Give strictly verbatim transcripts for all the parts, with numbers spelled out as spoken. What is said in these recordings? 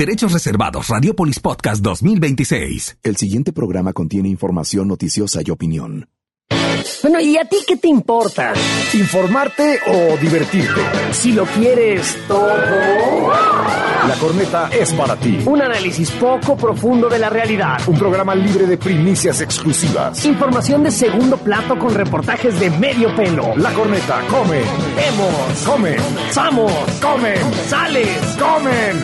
Derechos reservados. Radiopolis Podcast dos mil veintiséis. El siguiente programa contiene información noticiosa y opinión. Bueno, ¿y a ti qué te importa? ¿Informarte o divertirte? Si lo quieres todo... La Corneta es para ti. Un análisis poco profundo de la realidad. Un programa libre de primicias exclusivas. Información de segundo plato con reportajes de medio pelo. La Corneta come. Vemos. Come. Vamos. Comen. Sales. Comen.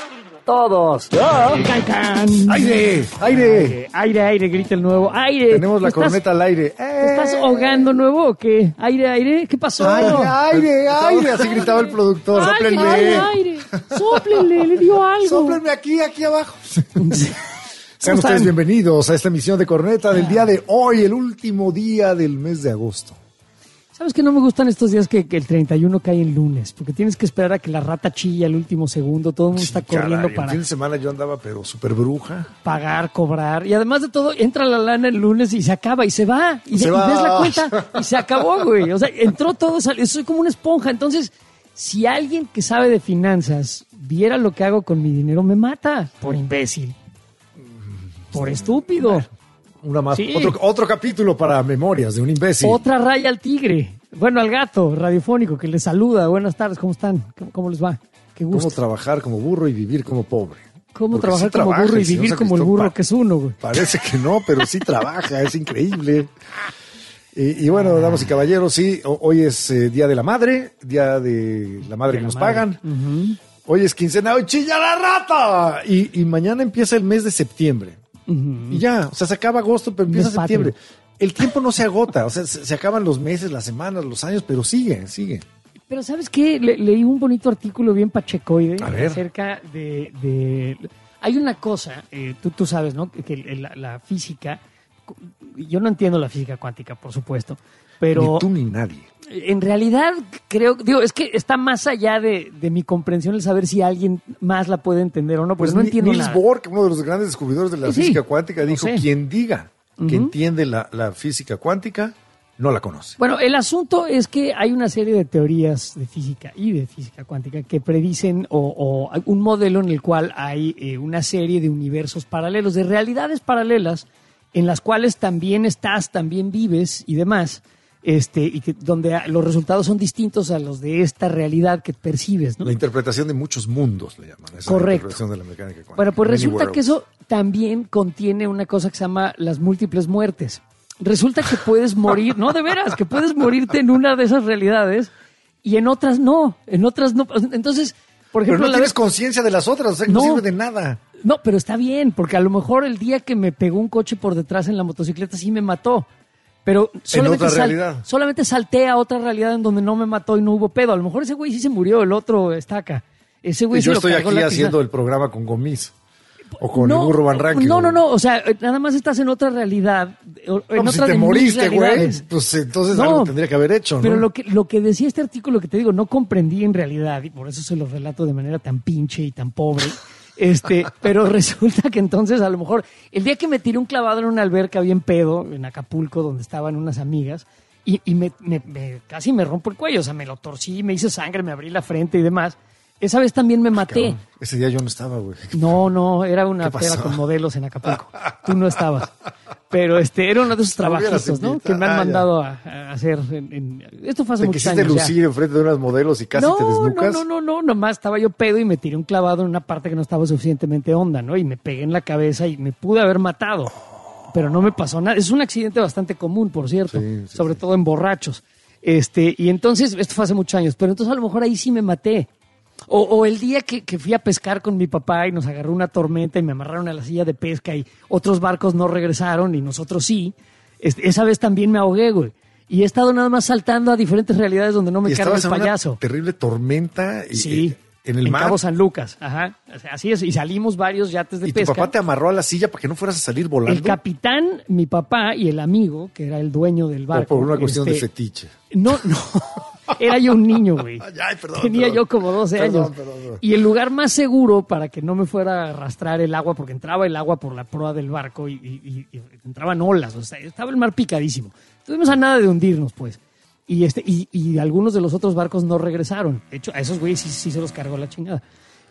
Todos. ¡Ya! Can, can. ¡Aire! ¡Aire! Aire, aire, grita el nuevo. ¡Aire! Tenemos la ¿Estás, corneta al aire. ¡Eh! ¿Estás ahogando nuevo o qué? ¿Aire, aire? ¿Qué pasó? ¡Aire, aire, aire! Así gritaba el productor. Aire, ¡Sóplenle! aire, aire. Sóplenle, le dio algo. ¡Sóplenme aquí, aquí abajo! Sean están? ustedes bienvenidos a esta emisión de Corneta del día de hoy, el último día del mes de agosto. ¿Sabes que no me gustan estos días que, que el treinta y uno cae en lunes? Porque tienes que esperar a que la rata chilla el último segundo. Todo el mundo está corriendo Caray, para el fin de semana yo andaba, pero súper bruja. pagar, cobrar. Y además de todo, entra la lana el lunes y se acaba y se va. Y, Se de- y va. ves la cuenta y se acabó, güey. O sea, entró todo, salió. Soy como una esponja. Entonces, si alguien que sabe de finanzas viera lo que hago con mi dinero, me mata. Por imbécil. Por estúpido. Una más, Sí. otro, otro capítulo para Memorias de un imbécil. Otra raya al tigre. Bueno, al gato radiofónico que les saluda. Buenas tardes, ¿cómo están? ¿Cómo, cómo les va? Qué gusto. Cómo trabajar como burro y vivir como pobre. ¿Cómo Porque trabajar sí como trabaja burro y el señor vivir como el Sacristán burro Pa- que es uno, güey? Parece que no, pero sí trabaja, es increíble. Y, y bueno, damas y caballeros, sí, ho- hoy es eh, Día de la Madre, Día de la Madre De que la nos madre. pagan. Ujú. Hoy es quincena, hoy chilla la rata. Y, y mañana empieza el mes de septiembre. Y ya, o sea, se acaba agosto, pero empieza Mes patrio. septiembre. El tiempo no se agota, o sea, se, se acaban los meses, las semanas, los años, pero sigue, sigue. Pero ¿sabes qué? Le- leí un bonito artículo bien pachecoide A ver. acerca de, de... Hay una cosa, eh, tú, tú sabes, ¿no? Que el- la, la física... Yo no entiendo la física cuántica, por supuesto, pero... Ni tú ni nadie. En realidad, creo, digo, es que está más allá de, de mi comprensión el saber si alguien más la puede entender o no, pues no Ni- entiendo Niels nada. Bohr, uno de los grandes descubridores de la Sí, sí, física cuántica, lo dijo, sé. quien diga que Ujú. entiende la, la física cuántica, no la conoce. Bueno, el asunto es que hay una serie de teorías de física y de física cuántica que predicen o, o un modelo en el cual hay eh, una serie de universos paralelos, de realidades paralelas en las cuales también estás, también vives y demás, este, y que, donde a- los resultados son distintos a los de esta realidad que percibes, ¿no? La interpretación de muchos mundos, le llaman. Esa es la Correcto. interpretación de la mecánica cuántica. Bueno, pues Many resulta worlds. que eso también contiene una cosa que se llama las múltiples muertes. Resulta que puedes morir, no, de veras, que puedes morirte en una de esas realidades y en otras no, en otras no. Entonces, por Pero ejemplo, no la tienes vez- conciencia de las otras, o sea, que no. No. sirve de nada. no, pero está bien, porque a lo mejor el día que me pegó un coche por detrás en la motocicleta sí me mató. Pero solamente, otra realidad. solamente salté a otra realidad en donde no me mató y no hubo pedo. A lo mejor ese güey sí se murió, el otro estaca. Ese güey Y se yo lo estoy cargó aquí la haciendo chingada. el programa con Gomis. O con el burro Van Ranking. No, no, no, o sea, eh, nada más estás en otra realidad. o- En No, pues otra si te de mis moriste, güey, realidades. pues entonces No, algo tendría que haber hecho, ¿no? Pero lo que, lo que decía este artículo que te digo, no comprendí en realidad, y por eso se lo relato de manera tan pinche y tan pobre. Este, pero resulta que entonces a lo mejor el día que me tiré un clavado en una alberca bien pedo en Acapulco donde estaban unas amigas y, y me, me- me- casi me rompo el cuello, o sea, me lo torcí, me hice sangre, me abrí la frente y demás. Esa vez también me maté. Cabrón, ese día yo no estaba, güey. No, no, era una ¿Qué pasó? peda con modelos en Acapulco. Tú no estabas. Pero este era uno de esos Me hubieras trabajitos, ¿no? invitado. Que me han Ah, ya. mandado a, a hacer. En, en- esto fue hace Te muchos quisiste años. ya. lucir enfrente de unas modelos y casi no, te desnucas. No, no, no, no, nomás estaba yo pedo y me tiré un clavado en una parte que no estaba suficientemente honda, ¿no? Y me pegué en la cabeza y me pude haber matado. Pero no me pasó nada. Es un accidente bastante común, por cierto. Sí, sí, sobre sí. todo en borrachos. Este, y entonces, esto fue hace muchos años, pero entonces a lo mejor ahí sí me maté. O, o el día que, que fui a pescar con mi papá y nos agarró una tormenta y me amarraron a la silla de pesca y otros barcos no regresaron y nosotros sí. Este, esa vez también me ahogué, güey. Y he estado nada más saltando a diferentes realidades donde no me Y carga el estabas en una payaso. terrible tormenta y, Sí. eh, en el en mar. Cabo San Lucas, ajá. O sea, así es. Y salimos varios yates de Y tu pesca. papá te amarró a la silla para que no fueras a salir volando. El capitán, mi papá y el amigo, que era el dueño del O barco. por una cuestión de este, fetiche. No, no. Era yo un niño, güey. Ay, perdón, Tenía perdón. yo como doce Perdón, años. perdón, perdón. Y el lugar más seguro para que no me fuera a arrastrar el agua, porque entraba el agua por la proa del barco y, y- y- y entraban olas, o sea, estaba el mar picadísimo. Estuvimos a nada de hundirnos, pues. Y, este, y, y algunos de los otros barcos no regresaron. De hecho, a esos güeyes sí, sí se los cargó la chingada.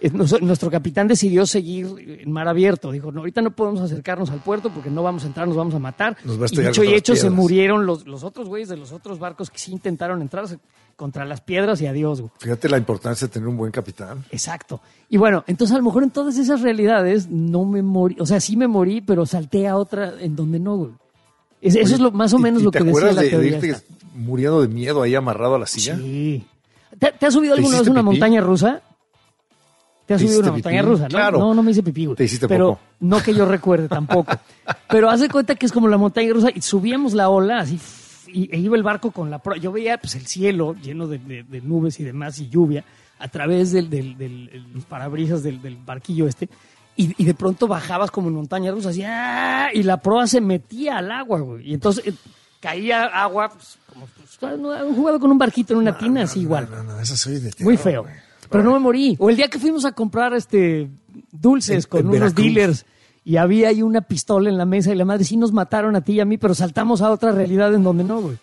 es- nos- nuestro capitán decidió seguir en mar abierto. Dijo, no, ahorita no podemos acercarnos al puerto porque no vamos a entrar, nos vamos a matar. Nos va a y estrellar dicho y contra las hecho, se piedras. murieron los, los otros güeyes de los otros barcos que sí intentaron entrar se- contra las piedras y adiós, güey. Fíjate la importancia de tener un buen capitán. Exacto. Y bueno, entonces a lo mejor en todas esas realidades no me morí, o sea, sí me morí, pero salté a otra en donde no, güey. Es- eso Oye, es lo, más o ¿y- menos y lo te que decía acuerdas la de- de teoría irte esta. muriendo de miedo ahí amarrado a la silla? Sí. ¿Te, te has subido ¿Te alguna vez hiciste una pipí? montaña rusa? ¿Te has ¿Te subido una hiciste montaña pipí? rusa? ¿No? Claro. No, no me hice pipí, güey. Te hiciste Pero popó. no que yo recuerde tampoco. Pero haz de cuenta que es como la montaña rusa y subíamos la ola así y, e iba el barco con la proa. Yo veía pues el cielo lleno de, de- de nubes y demás y lluvia a través del, del, del- el- los parabrisas del, del barquillo este y, y de pronto bajabas como en montaña rusa así, ¡ah! Y la proa se metía al agua, güey. Y entonces eh, caía agua, pues, como pues, no, he jugado con un barquito en una tina, así igual. No, no, eso soy de Muy terror, feo. güey. Pero no me morí. O el día que fuimos a comprar este dulces En- con en unos Veracruz. dealers y había ahí una pistola en la mesa y la madre sí nos mataron a ti y a mí, pero saltamos a otra realidad en donde no, güey.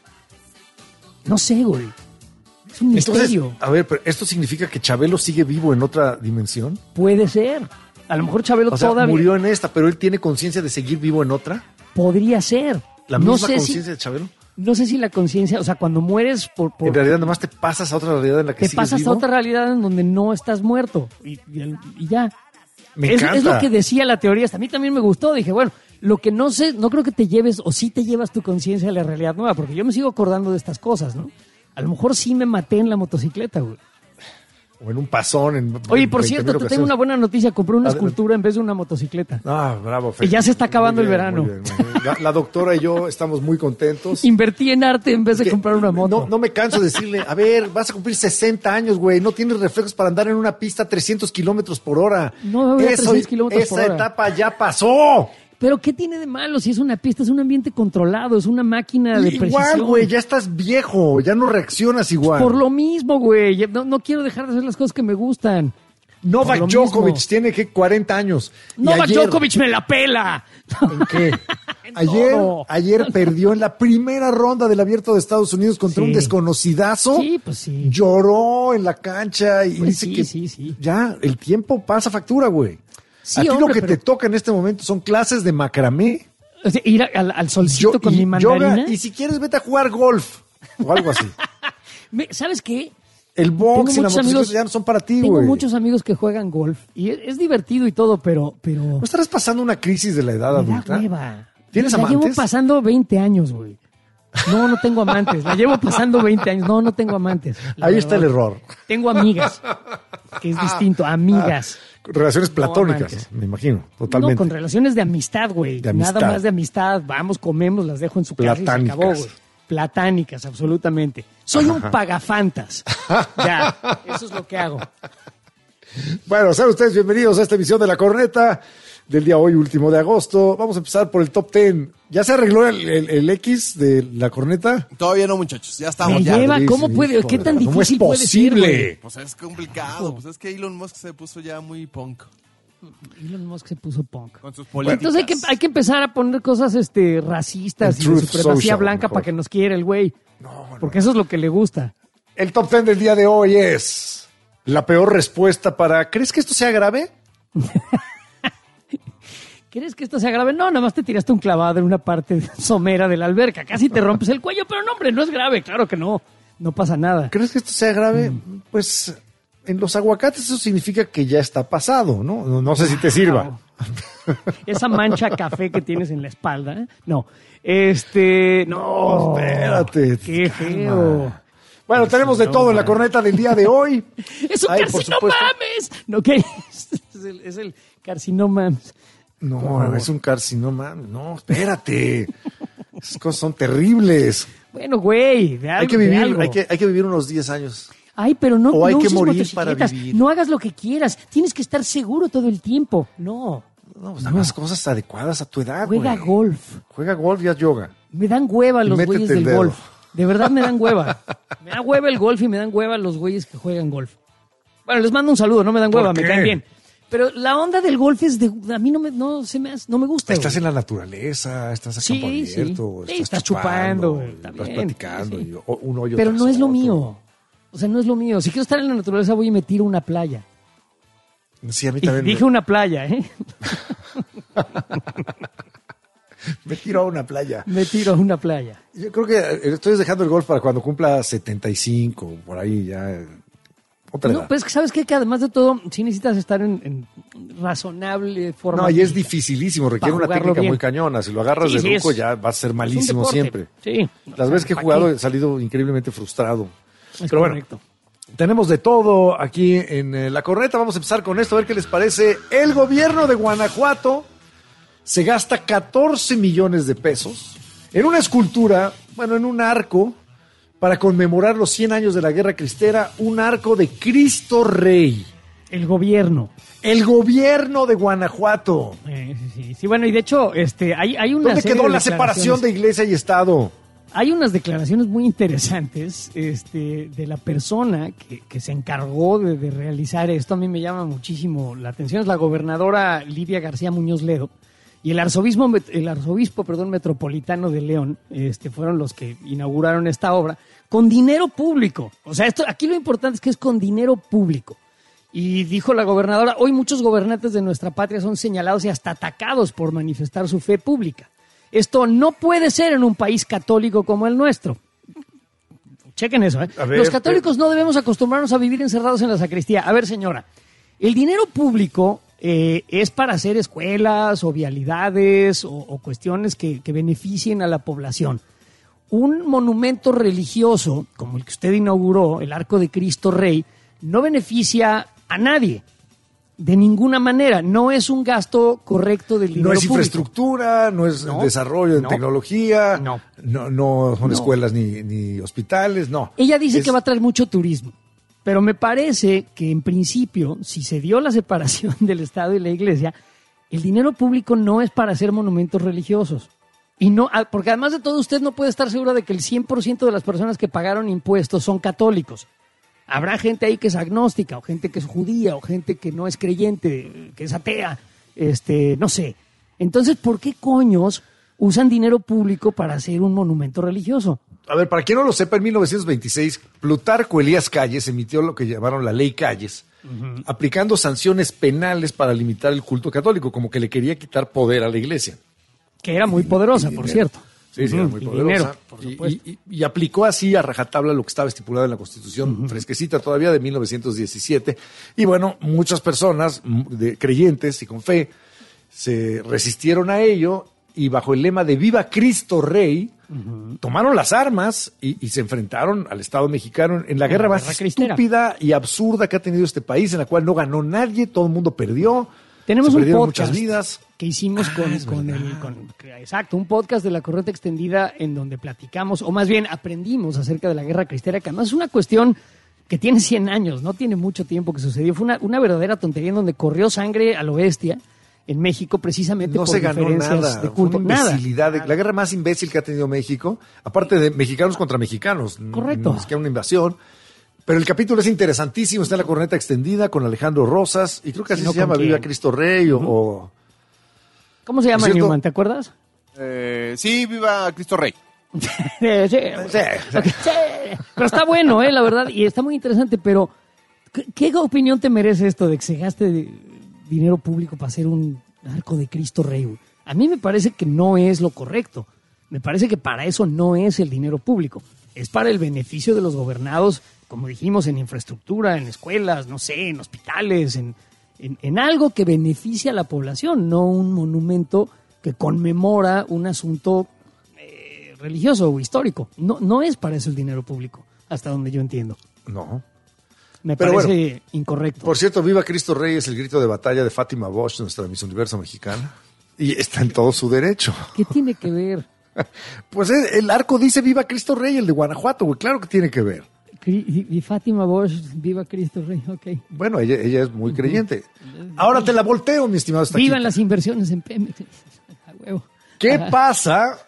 No sé, güey. Es un Entonces, misterio. a ver, pero ¿esto significa que Chabelo sigue vivo en otra dimensión? Puede ser. A lo mejor Chabelo O sea, todavía murió en esta, pero él tiene conciencia de seguir vivo en otra. podría ser. La no misma sé si, conciencia de Chabelo. no sé si la conciencia, o sea, cuando mueres por, por En realidad, nada más te pasas a otra realidad en la que te sigues pasas vivo. a otra realidad en donde no estás muerto y, y- y ya. Me es, encanta. es lo que decía la teoría. Hasta a mí también me gustó. Dije, bueno, lo que no sé, no creo que te lleves, o sí te llevas tu conciencia a la realidad nueva, porque yo me sigo acordando de estas cosas, ¿no? A lo mejor sí me maté en la motocicleta, güey. O en un pasón. En Oye, en por veinte cierto, mil te tengo una ocasiones. buena noticia. Compré una Adelante. escultura en vez de una motocicleta. Ah, bravo. Y ya se está acabando Muy el bien, verano. muy bien, muy bien. La, la doctora y yo estamos muy contentos. Invertí en arte en vez de Que comprar una moto. No, no me canso de decirle, a ver, vas a cumplir sesenta años, güey, no tienes reflejos para andar en una pista a trescientos kilómetros por hora. No, voy a trescientos kilómetros esa por hora. etapa ya pasó. Pero ¿qué tiene de malo si es una pista? Es un ambiente controlado, es una máquina de Igual, precisión. güey, ya estás viejo, ya no reaccionas igual. Por lo mismo, güey. Ya- No, no quiero dejar de hacer las cosas que me gustan. Novak por lo Djokovic mismo. tiene que cuarenta años. Y Novak ayer- Djokovic me la pela. ¿En qué? En Ayer, todo. ayer perdió en la primera ronda del Abierto de Estados Unidos contra Sí. un desconocidazo. Sí, pues sí. Lloró en la cancha y Pues dice sí, que sí, sí. ya el tiempo pasa factura, güey. Sí, a ti lo hombre, que pero- te toca en este momento son clases de macramé, O sea, ir a- al, al solcito yo- con y mi mandarina. yoga, y si quieres vete a jugar golf o algo así. Me- ¿Sabes qué? El box y Tengo la muchos motocicleta amigos- ya no son para ti, Tengo güey. muchos amigos que juegan golf y es, es divertido y todo, pero, pero ¿No estarás pasando una crisis de la edad me da adulta? hueva. ¿Tienes la amantes? llevo pasando veinte años, güey. No, no tengo amantes. La llevo pasando veinte años. No, no tengo amantes. la Ahí está el verdad. error. Tengo amigas, que es distinto, amigas. Relaciones platónicas, amantes. me imagino, No, totalmente. con relaciones de amistad, güey. De amistad. Nada más de amistad. Vamos, comemos, las dejo en su casa y se Platánicas. acabó, güey. Platánicas, absolutamente. Soy un pagafantas. Ya, eso es lo que hago. Bueno, sean ustedes bienvenidos a esta emisión de La Corneta del día hoy, último de agosto. Vamos a empezar por el top diez. ¿Ya se arregló el, el- el X de La Corneta? Todavía no, muchachos. Ya Me estamos ya. lleva, Luis, ¿cómo puede? hijo ¿Qué de tan la- ¿cómo es difícil puede ser, posible? güey? Pues es complicado. Pues es que Elon Musk se puso ya muy punk Elon Musk se puso punk. con sus Bueno, políticas. entonces hay que, hay que empezar a poner cosas este, racistas En y de Truth supremacía Social, blanca mejor. para que nos quiera el güey. Porque eso es lo que le gusta. El top diez del día de hoy es la peor respuesta para... ¿Crees que esto sea grave? ¿Quieres que esto sea grave? No, nada más te tiraste un clavado en una parte somera de la alberca. Casi te rompes el cuello, pero no, hombre, no es grave. Claro que no. No pasa nada. ¿Crees que esto sea grave? Mm. Pues en los aguacates eso significa que ya está pasado, ¿no? No, no sé si te sirva. Esa mancha café que tienes en la espalda. ¿eh? No. Este. No. Espérate. Qué calma. feo. Bueno, tenemos de todo en la corneta del día de hoy. ¡Es un Ay, por carcinoma! supuesto. mames! No, ¿qué? Es el, es el carcinoma. No, es un carcinoma. No, espérate. Esas cosas son terribles. Bueno, güey, de algo. Hay que de vivir, algo. hay que, hay que vivir unos diez años. Ay, pero no, O hay no que uses morir motocicletas. para vivir. No hagas lo que quieras. Tienes que estar seguro todo el tiempo. No. No, pues haz las cosas adecuadas a tu edad, Juega güey. golf. Juega golf y haz yoga. Me dan hueva Y los métete güeyes el del dedo. golf. De verdad me dan hueva. Me da hueva el golf y me dan hueva los güeyes que juegan golf. Bueno, les mando un saludo, no me dan ¿Por hueva, me qué? caen bien. Pero la onda del golf es de... A mí no me, no, se me, hace- no me gusta. Estás güey. en la naturaleza, estás a Sí, campo sí. abierto, Sí, estás, estás chupando, güey, estás está bien, platicando, sí, sí. y o- un hoyo Pero tras no es lo otro. mío. O sea, no es lo mío. Si quiero estar en la naturaleza, voy y me tiro a una playa. Sí, a mí Y también. dije me, una playa, ¿eh? me tiro a una playa. Me tiro a una playa. Yo creo que estoy dejando el golf para cuando cumpla setenta y cinco, por ahí ya. eh, Otra No, edad. pues sabes qué? Que además de todo, sí necesitas estar en, en razonable forma. No, y es física. dificilísimo, requiere Para una jugarlo técnica bien. muy cañona. Si lo agarras Sí, de sí, ruco es- ya va a ser Es un malísimo deporte. siempre. Sí. Las veces que he ¿Para jugado qué? he salido increíblemente frustrado. Es Pero bueno, correcto. tenemos de todo aquí en eh, La Corneta. Vamos a empezar con esto, a ver qué les parece. El gobierno de Guanajuato se gasta catorce millones de pesos en una escultura, bueno, en un arco, para conmemorar los cien años de la Guerra Cristera, un arco de Cristo Rey. El gobierno. El gobierno de Guanajuato. Eh, sí, sí, sí, bueno, y de hecho, este, hay, hay una ¿Dónde serie quedó de la separación de declaraciones- iglesia y Estado? Hay unas declaraciones muy interesantes este, de la persona que, que se encargó de, de realizar esto. A mí me llama muchísimo la atención. Es la gobernadora Lidia García Muñoz Ledo y el arzobispo, el arzobispo perdón, metropolitano de León este, fueron los que inauguraron esta obra con dinero público. O sea, esto aquí lo importante es que es con dinero público. Y dijo la gobernadora, hoy muchos gobernantes de nuestra patria son señalados y hasta atacados por manifestar su fe pública. Esto no puede ser en un país católico como el nuestro. Chequen eso, ¿eh? A ver, Los católicos no debemos acostumbrarnos a vivir encerrados en la sacristía. A ver, señora, el dinero público eh, es para hacer escuelas o vialidades o, o cuestiones que, que beneficien a la población. Un monumento religioso, como el que usted inauguró, el Arco de Cristo Rey, no beneficia a nadie. De ninguna manera. No es un gasto correcto del dinero No es público. infraestructura, no es No, desarrollo en no, tecnología, no. no, no son No. escuelas ni, ni hospitales, no. Ella dice Es- que va a traer mucho turismo, pero me parece que en principio, si se dio la separación del Estado y la Iglesia, el dinero público no es para hacer monumentos religiosos. Y no, ah, porque además de todo, usted no puede estar segura de que el cien por ciento de las personas que pagaron impuestos son católicos. Habrá gente ahí que es agnóstica, o gente que es judía, o gente que no es creyente, que es atea, este, no sé. Entonces, ¿por qué coños usan dinero público para hacer un monumento religioso? A ver, para quien no lo sepa, en mil novecientos veintiséis, Plutarco Elías Calles emitió lo que llamaron la Ley Calles, aplicando sanciones penales para limitar el culto católico, como que le quería quitar poder a la iglesia. Que era muy poderosa, por cierto. Sí, sí, era Ujú, muy y poderosa. dinero, por Y- supuesto. y, y- y aplicó así a rajatabla lo que estaba estipulado en la Constitución, fresquecita todavía de mil novecientos diecisiete. Y bueno, muchas personas m- de, creyentes y con fe se resistieron a ello y bajo el lema de Viva Cristo Rey, tomaron las armas y, y se enfrentaron al Estado mexicano en la guerra la más guerra cristera. estúpida y absurda que ha tenido este país, en la cual no ganó nadie, todo el mundo perdió. Tenemos se un perdieron podcast muchas vidas. que hicimos con, es con verdad. el... con- exacto, un podcast de la Corriente Extendida en donde platicamos, o más bien aprendimos acerca de la Guerra Cristera, que además es una cuestión que tiene cien años, no tiene mucho tiempo que sucedió. Fue una, una verdadera tontería en donde corrió sangre a lo bestia en México precisamente No por se ganó diferencias nada. de Fue culto. una Nada. imbecilidad. La guerra más imbécil que ha tenido México, aparte de mexicanos contra mexicanos. n- Correcto. Ni siquiera una invasión. Pero el capítulo es interesantísimo. Está en la Corneta Extendida con Alejandro Rosas. Y creo que así Si no, se llama ¿con quién? Viva Cristo Rey o- o... ¿Cómo se llama, ¿Es cierto? Newman? ¿Te acuerdas? Eh, sí, viva Cristo Rey. Sí, sí, ok, sí. Pero está bueno, ¿eh? La verdad, y está muy interesante, pero ¿qué, qué opinión te merece esto de que se gaste de- dinero público para hacer un arco de Cristo Rey? güey? A mí me parece que no es lo correcto. Me parece que para eso no es el dinero público. Es para el beneficio de los gobernados, como dijimos, en infraestructura, en escuelas, no sé, en hospitales, en, en, en algo que beneficie a la población, no un monumento que conmemora un asunto eh, religioso o histórico. No, no es para eso el dinero público, hasta donde yo entiendo. No. Me Pero parece incorrecto. Por cierto, Viva Cristo Rey es el grito de batalla de Fátima Bosch, nuestra Miss Universo mexicana. Y está en todo su derecho. ¿Qué tiene que ver? Pues eh, el arco dice Viva Cristo Rey, el de Guanajuato, güey. Claro que tiene que ver. Cri- Y Fátima Bosch, viva Cristo Rey, ok. Bueno, ella, ella es muy creyente. Ahora te la volteo, mi estimado Estaquito. Vivan las inversiones en Pemex. A huevo. ¿Qué Ajá. pasa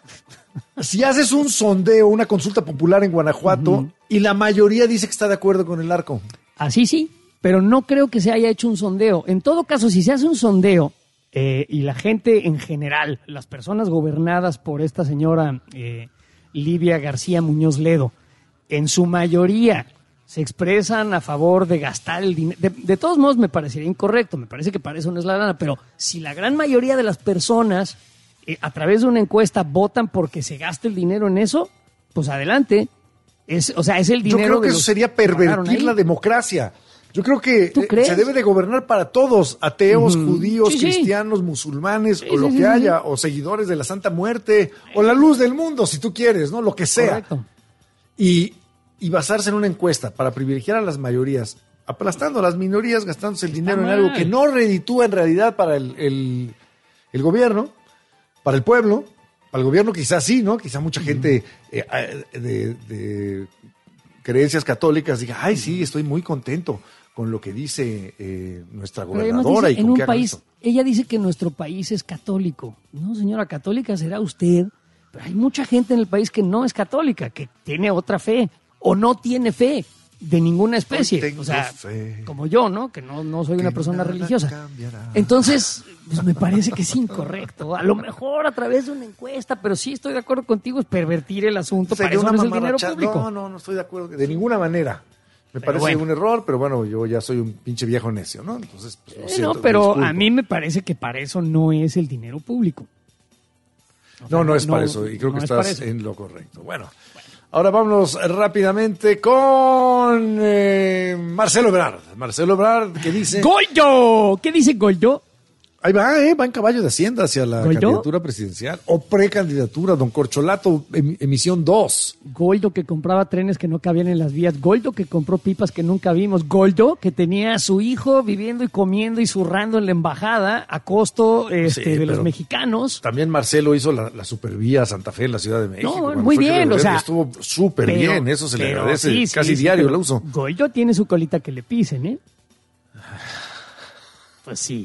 si haces un sondeo, una consulta popular en Guanajuato y la mayoría dice que está de acuerdo con el arco? Así sí, pero no creo que se haya hecho un sondeo. En todo caso, si se hace un sondeo eh, y la gente en general, las personas gobernadas por esta señora eh, Lidia García Muñoz Ledo, en su mayoría se expresan a favor de gastar el dinero. De, de todos modos me parecería incorrecto, me parece que para eso no es la lana, pero si la gran mayoría de las personas eh, a través de una encuesta votan porque se gaste el dinero en eso, pues adelante. Es, o sea, es el dinero. Yo creo que de eso los sería que pagaron pervertir ahí. la democracia. Yo creo que ¿Tú eh, crees? se debe de gobernar para todos, ateos, Ujú. judíos, Sí, sí. cristianos, musulmanes, Sí, o lo sí, que sí, haya, sí. o seguidores de la Santa Muerte, o la luz del mundo, si tú quieres, ¿no? Lo que sea. Correcto. Y, y basarse en una encuesta para privilegiar a las mayorías, aplastando a las minorías, gastándose el dinero en mal. algo que no reditúa en realidad para el, el, el gobierno, para el pueblo, para el gobierno quizás sí, ¿no? Quizá mucha gente eh, eh, de, de creencias católicas diga, ay, sí, estoy muy contento con lo que dice eh, nuestra Pero además gobernadora dice, y en con un qué hagan país, esto. ella dice que nuestro país es católico. No, señora, católica será usted, pero hay mucha gente en el país que no es católica, que tiene otra fe o no tiene fe de ninguna especie. tengo O sea, fe. como yo, ¿no? Que no, no soy una Que persona nada religiosa. cambiará. Entonces, pues me parece que es incorrecto. A lo mejor a través de una encuesta, pero sí estoy de acuerdo contigo, es pervertir el asunto. Para Sería eso una no es el dinero mamarracha- público. No, no, no estoy de acuerdo, de ninguna manera. Me Pero parece bueno. un error, pero bueno, yo ya soy un pinche viejo necio, ¿no? Entonces, pues, lo Eh, siento, no, pero disculpo. a mí me parece que para eso no es el dinero público. O sea, No, no es no- para eso, y creo no que es para estás eso. en lo correcto. Bueno, ahora vámonos rápidamente con eh, Marcelo Ebrard. Marcelo Ebrard, que dice... ¡Goldo! ¿Qué dice Goldo? Ahí va, ¿eh? Va en caballo de Hacienda hacia la ¿Goldo? candidatura presidencial o precandidatura. Don Corcholato, em- emisión dos. Goldo que compraba trenes que no cabían en las vías. Goldo que compró pipas que nunca vimos. Goldo que tenía a su hijo viviendo y comiendo y zurrando en la embajada a costo este, Sí, de los pero mexicanos. También Marcelo hizo la, la supervía Santa Fe en la Ciudad de México. No, cuando muy fue jefe bien, de o sea, gobierno, estuvo súper Pero- bien, eso se le pero agradece. sí, sí, Casi sí, diario pero lo uso. Goldo tiene su colita que le pisen, ¿eh? Pues sí.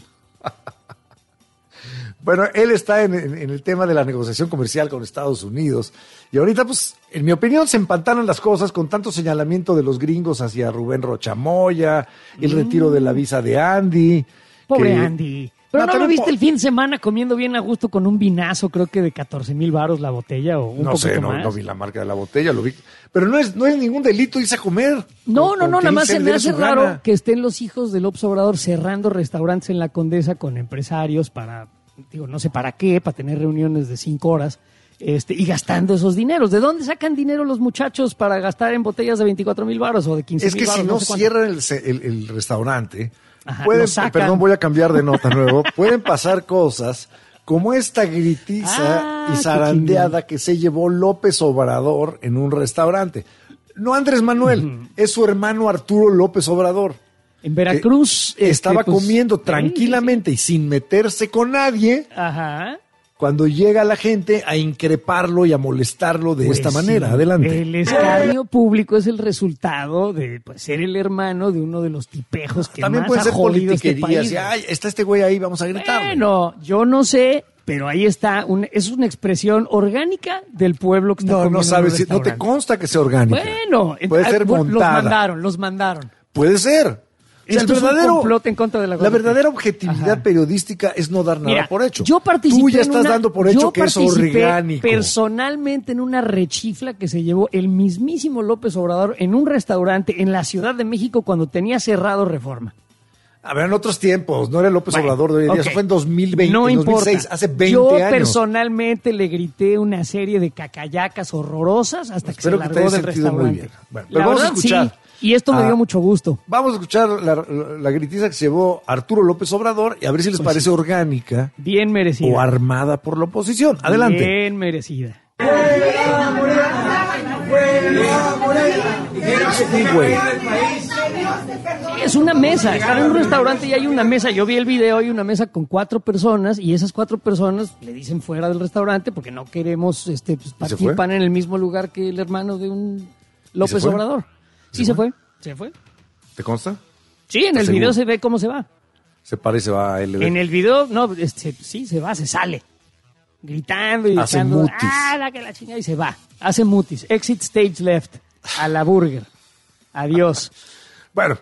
Bueno, él está en, en- en el tema de la negociación comercial con Estados Unidos. Y ahorita, pues, en mi opinión, se empantanan las cosas con tanto señalamiento de los gringos hacia Rubén Rochamoya, el retiro de la visa de Andy. Pobre que- Andy. Pero No, no, lo también viste po- el fin de semana comiendo bien a gusto con un vinazo, creo que de catorce mil varos la botella o un No poquito sé, no, más. no vi la marca de la botella, lo vi. Pero no es, no es ningún delito irse a comer. No, Con- no, con no, que nada él más se le me dé hace su raro gana. que estén los hijos del López Obrador cerrando restaurantes en la Condesa con empresarios para, digo, no sé para qué, para tener reuniones de cinco horas este, y gastando esos dineros. ¿De dónde sacan dinero los muchachos para gastar en botellas de veinticuatro mil varos o de quince Es mil que si varos? no sé cuánto. cierran el, se- el- el restaurante, Ajá, pueden, lo sacan. perdón, voy a cambiar de nota nuevo, pueden pasar cosas como esta gritiza Ah, y qué zarandeada que se llevó López Obrador en un restaurante. No Andrés Manuel, es su hermano Arturo López Obrador. En Veracruz. que este, estaba pues, comiendo sí, tranquilamente y sin meterse con nadie sí, sí. Ajá. cuando llega la gente a increparlo y a molestarlo de Pues esta sí, manera. Adelante. El escarnio público es el resultado de pues, ser el hermano de uno de los tipejos que También más puede ha ser jodido este politiquería. país. así, Ay, está este güey ahí, vamos a gritar. Bueno, yo no sé, pero ahí está. Un, es una expresión orgánica del pueblo que está No, comiendo no en sabes, un si- no te restaurante. consta que sea orgánica. Bueno, puede ah, ser bueno, los montada. mandaron, los mandaron. Puede ser. O sea, Esto es un complot en contra de la La Guardia. verdadera objetividad Ajá. periodística es no dar nada Mira, por hecho. yo participé Tú ya en estás una- dando por yo hecho que es participé orgánico. personalmente en una rechifla que se llevó el mismísimo López Obrador en un restaurante en la Ciudad de México cuando tenía cerrado Reforma. A ver, en otros tiempos, no era López Bueno, Obrador de hoy en día, ok. eso fue en dos mil veinte, No en dos mil importa. seis, hace veinte Yo años. personalmente le grité una serie de cacayacas horrorosas hasta que Espero se que te largó hayas del sentido muy restaurante. bien. Bueno, La pero vamos a verdad, escuchar sí, y esto me a- dio mucho gusto. Vamos a escuchar la, la- la gritiza que se llevó Arturo López Obrador y a ver si les Pues parece sí. orgánica Bien merecida. o armada por la oposición. Adelante. Bien merecida. Sí, güey. Es una mesa, estar en un restaurante y hay una mesa. Yo vi el video, hay una mesa con cuatro personas y esas cuatro personas le dicen fuera del restaurante porque no queremos este, pues, fue? partir pan en el mismo lugar que el hermano de un López fue? Obrador. Sí, ¿Se se fue? fue. Se fue. ¿Te consta? Sí, en el ¿Estás video seguro? se ve cómo se va. Se parece va a L B. En el video, no, este, sí, se va, se sale. Gritando y Hace echando, mutis. ah, la que la chingada, y se va. Hace mutis. Exit stage left. A la burger. Adiós. Bueno,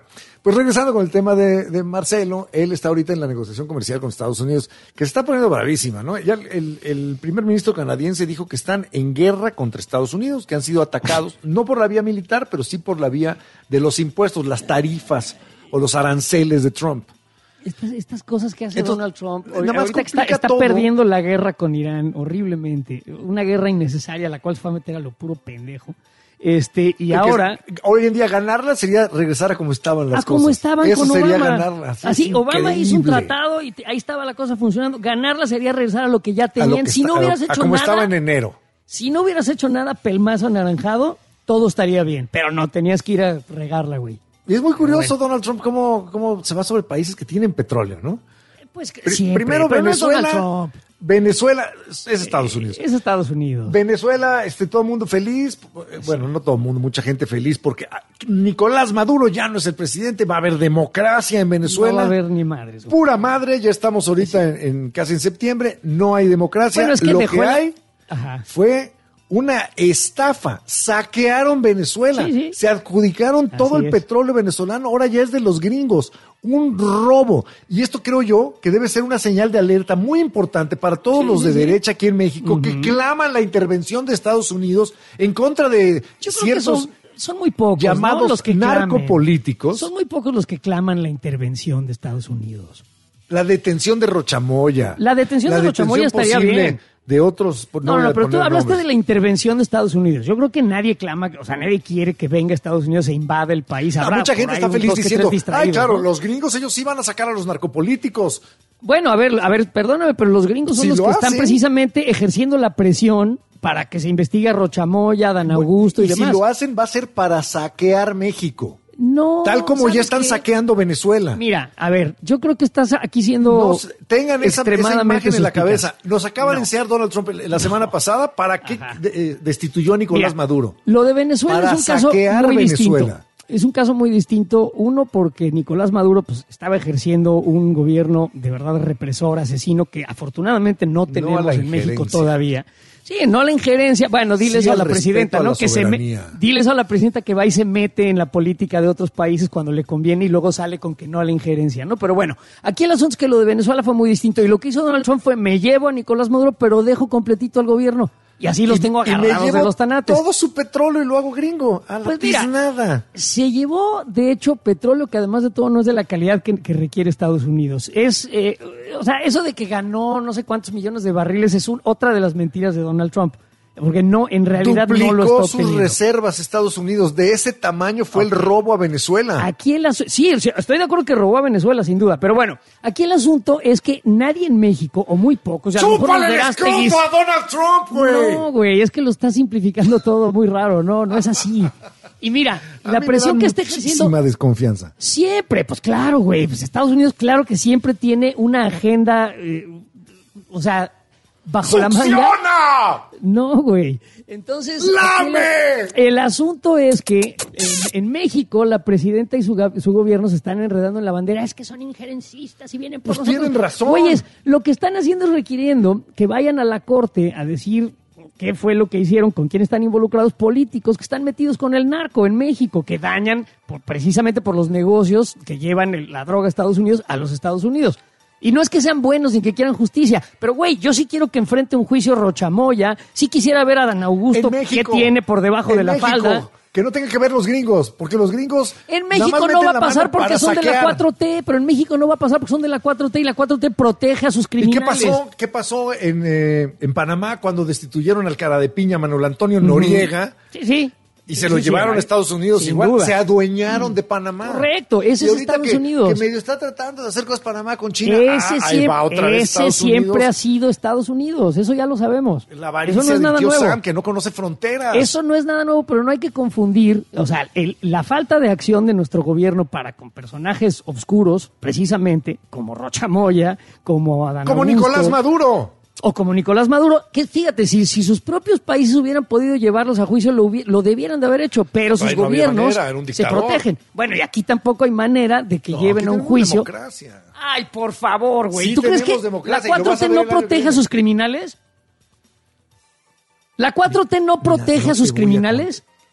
Pues regresando con el tema de, de Marcelo, él está ahorita en la negociación comercial con Estados Unidos, que se está poniendo bravísima, ¿no? Ya el, el primer ministro canadiense dijo que están en guerra contra Estados Unidos, que han sido atacados, no por la vía militar, pero sí por la vía de los impuestos, las tarifas o los aranceles de Trump. Estas, estas cosas que hace Entonces, Donald Trump, nada más ahorita que está, complica está todo. perdiendo la guerra con Irán horriblemente, una guerra innecesaria, la cual se fue a meter a lo puro pendejo. Este, y Porque ahora... hoy en día ganarla sería regresar a como estaban las a cosas. como estaban Eso con sería Obama. ganarla. Así, Así, es Obama hizo un increíble. tratado y te- ahí estaba la cosa funcionando. Ganarla sería regresar a lo que ya A lo tenían. que Si está- no a lo- hubieras a hecho como nada, estaba en enero. si no hubieras hecho nada pelmazo anaranjado, todo estaría bien. Pero no, tenías que ir a regarla, güey. Y es muy curioso Donald Trump cómo, cómo se va sobre países que tienen petróleo, ¿no? Pues que Pri- siempre, Primero pero no es Venezuela. Donald Trump. Venezuela es Estados Unidos. Es Estados Unidos. Venezuela, este, todo el mundo feliz. Bueno, no todo el mundo, mucha gente feliz porque ah, Nicolás Maduro ya no es el presidente, va a haber democracia en Venezuela. No va a haber ni madres, güey. Pura madre, ya estamos ahorita en, en- casi en septiembre, no hay democracia. Bueno, es que Lo dejó que la- hay Ajá. fue una estafa. Saquearon Venezuela. Sí, sí. Se adjudicaron todo el es. petróleo venezolano. Ahora ya es de los gringos. Un robo. Y esto creo yo que debe ser una señal de alerta muy importante para todos Sí, los sí, de sí. derecha aquí en México que claman la intervención de Estados Unidos en contra de Yo creo ciertos que son, son muy pocos, llamados ¿no? los que clamen. narcopolíticos. Son muy pocos los que claman la intervención de Estados Unidos. La detención de Rochamoya. La detención de Rochamoya estaría posible bien. De otros. No, voy no, a pero tú poner hablaste nombres. de la intervención de Estados Unidos. Yo creo que nadie clama, o sea, nadie quiere que venga Estados Unidos e invada el país. Ah, Habrá mucha por gente ahí está un feliz dos que tres diciendo, ay, distraídos, claro, ¿no? los gringos ellos iban a sacar a los narcopolíticos. Bueno, a ver, a ver, perdóname, pero los gringos son Si los lo que están hacen. precisamente ejerciendo la presión para que se investigue a Rochamoya, Dan Augusto y, y si demás. lo hacen va a ser para saquear México. No, Tal como ya ¿sabes están qué? saqueando Venezuela. Mira, a ver, yo creo que estás aquí siendo No se- tengan esa, esa extremadamente imagen en la suspicaz. cabeza. Nos acaba de No. enseñar Donald Trump la semana pasada para que Ajá. de- eh, destituyó a Nicolás Mira, Maduro. Lo de Venezuela Para es un caso saquear muy Venezuela. distinto. Es un caso muy distinto, uno porque Nicolás Maduro pues estaba ejerciendo un gobierno de verdad represor, asesino, que afortunadamente no tenemos la en México injerencia. todavía. Sí, no la injerencia. Bueno, diles Sí a al la respeto presidenta, a ¿no? la Que se me, soberanía. diles a la presidenta que va y se mete en la política de otros países cuando le conviene y luego sale con que no a la injerencia, ¿no? Pero bueno, aquí el asunto es que lo de Venezuela fue muy distinto y lo que hizo Donald Trump fue me llevo a Nicolás Maduro, pero dejo completito al gobierno. Y así los Y- tengo y me agarrados llevo de los tanates. todo su petróleo y lo hago gringo. A la Pues mira, tiznada. se llevó, de hecho, petróleo que además de todo no es de la calidad que, que requiere Estados Unidos. Es, eh, o sea, eso de que ganó no sé cuántos millones de barriles es un, otra de las mentiras de Donald Trump. Porque no, en realidad no lo Duplicó está sus obteniendo. reservas Estados Unidos. De ese tamaño fue el robo a Venezuela. Aquí el asu- sí, sí, estoy de acuerdo que robó a Venezuela, sin duda. Pero bueno, aquí el asunto es que nadie en México, o muy pocos, a lo mejor los ¡Chúpale el Verásteguis- escroto a Donald Trump, güey! No, güey, es que lo está simplificando todo muy raro. No, no es así. Y mira, A la mí me presión da que está ejerciendo... muchísima desconfianza. Siempre, pues claro, güey. Pues Estados Unidos, claro que siempre tiene una agenda, eh, o sea, bajo la manga. ¡Succiona! No, güey. Entonces, ¡Lame! aquí la- el asunto es que en, en México la presidenta y su, ga- su gobierno se están enredando en la bandera. Es que son injerencistas y vienen por Pues nosotros. tienen razón. Güeyes, lo que están haciendo es requiriendo que vayan a la corte a decir qué fue lo que hicieron, con quién están involucrados políticos que están metidos con el narco en México, que dañan por- precisamente por los negocios que llevan el- la droga a Estados Unidos a los Estados Unidos. Y no es que sean buenos ni que quieran justicia, pero güey, yo sí quiero que enfrente un juicio Rochamoya, sí quisiera ver a Dan Augusto En México, qué tiene por debajo en de la México, falda. Que no tenga que ver los gringos, porque los gringos... En nada más México no meten va a la pasar mano porque para son de la saquear. cuatro T, pero en México no va a pasar porque son de la cuatro T y la cuatro T protege a sus ¿Y criminales. qué pasó, qué pasó en, eh, en Panamá cuando destituyeron al cara de piña Manuel Antonio Noriega? Sí, sí. Y se Sí, lo sí, llevaron sí, a Estados Unidos sin igual, duda. se adueñaron de Panamá. Correcto, ese Y es ahorita Estados que, Unidos. que medio está tratando de hacer cosas Panamá con China. Ese, ah, ahí siempre, va otra vez ese Estados siempre Unidos. ha sido Estados Unidos, eso ya lo sabemos. La Eso avaricia no es del nada tío nuevo. Sam, que no conoce fronteras. Eso no es nada nuevo, pero no hay que confundir, o sea, el- la falta de acción de nuestro gobierno para con personajes oscuros, precisamente, como Rocha Moya, como Adán Como Augusto, Nicolás Maduro. o como Nicolás Maduro, que fíjate, si, si sus propios países hubieran podido llevarlos a juicio, lo, hubi- lo debieran de haber hecho, pero sus Ay, no había gobiernos manera, era un se dictador. protegen. Bueno, y aquí tampoco hay manera de que No, lleven aquí a un tenemos juicio. democracia. Ay, por favor, güey. Sí ¿Tú crees que tenemos la democracia y lo cuatro vas a T ver no el año que protege a viene. sus criminales? ¿La cuatro T no protege no a sus te voy a criminales?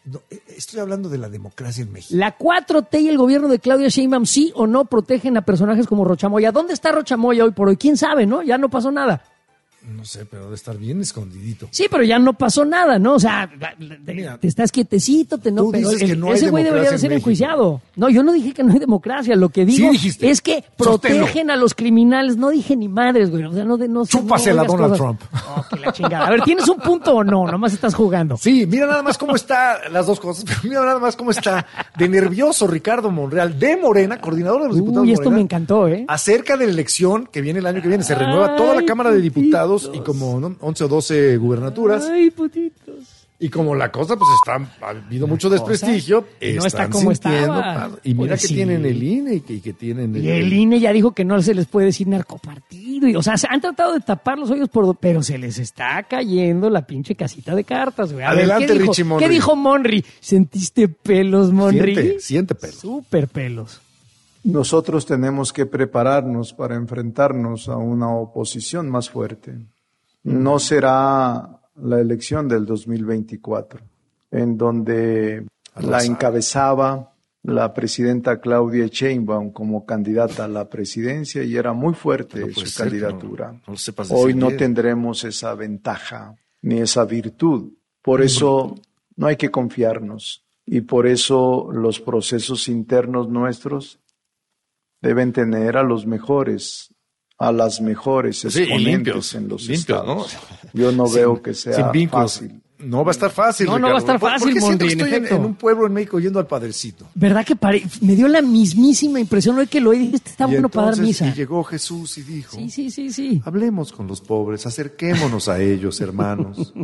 No, estoy hablando de la democracia en México. La cuatro T y el gobierno de Claudia Sheinbaum, ¿sí o no protegen a personajes como Rocha Moya? ¿Dónde está Rocha Moya hoy por hoy? ¿Quién sabe, no? Ya no pasó nada. No sé, pero debe estar bien escondidito. Sí, pero ya no pasó nada, ¿no? O sea, te, Mira, te estás quietecito, te no, tú pero dices el- que no hay ese güey debería de democracia ser en México. enjuiciado. No, yo no dije que no hay democracia. Lo que digo Sí dijiste. es que Sosténlo. protegen a los criminales. No dije ni madres, güey. O sea, no de no Chúpasela, no digas Donald cosas. Trump. Oh, que la chingada. A ver, ¿tienes un punto o no? Nomás estás jugando. Sí, mira nada más cómo está las dos cosas, pero mira nada más cómo está de nervioso Ricardo Monreal de Morena, coordinador de los diputados Uy, de esto Morena, me encantó, ¿eh? acerca de la elección que viene el año que viene. Se renueva toda la Ay, Cámara de Diputados putitos. y como ¿no? once o doce gubernaturas. Ay, putitos. Y como la cosa, pues está, ha habido mucho desprestigio, y no está están como sintiendo, estaba. padre. Y mira Pues que sí. tienen el I N E y que, y que tienen Y el I N E ya dijo que no se les puede decir narcopartido. Y, o sea, se han tratado de tapar los hoyos, por, pero se les está cayendo la pinche casita de cartas, güey. A ver, Adelante, ¿qué dijo? Richie Monry. ¿Qué dijo Monry? ¿Sentiste pelos, Monry? Siente, siente pelo. Súper pelos. Nosotros tenemos que prepararnos para enfrentarnos a una oposición más fuerte. No será la elección del dos mil veinticuatro, en donde la encabezaba la presidenta Claudia Sheinbaum como candidata a la presidencia y era muy fuerte No puede su ser que no- candidatura. no lo sepas decir Hoy no bien. tendremos esa ventaja ni esa virtud. Por eso no hay que confiarnos y por eso los procesos internos nuestros deben tener a los mejores, a las mejores Sí, y exponentes limpios, en los limpios, estados. ¿no? Yo no Sin- veo que sea sin vínculos. fácil. No va a estar fácil, No, no va a Ricardo. estar ¿Por- fácil, porque siento Monry, que en estoy en, efecto. en un pueblo en México yendo al Padrecito. ¿Verdad que pare- me dio la mismísima impresión hoy que lo oí? Este está Y bueno para dar entonces, misa. y llegó Jesús y dijo, Sí, sí, sí, sí. hablemos con los pobres, acerquémonos a ellos, hermanos.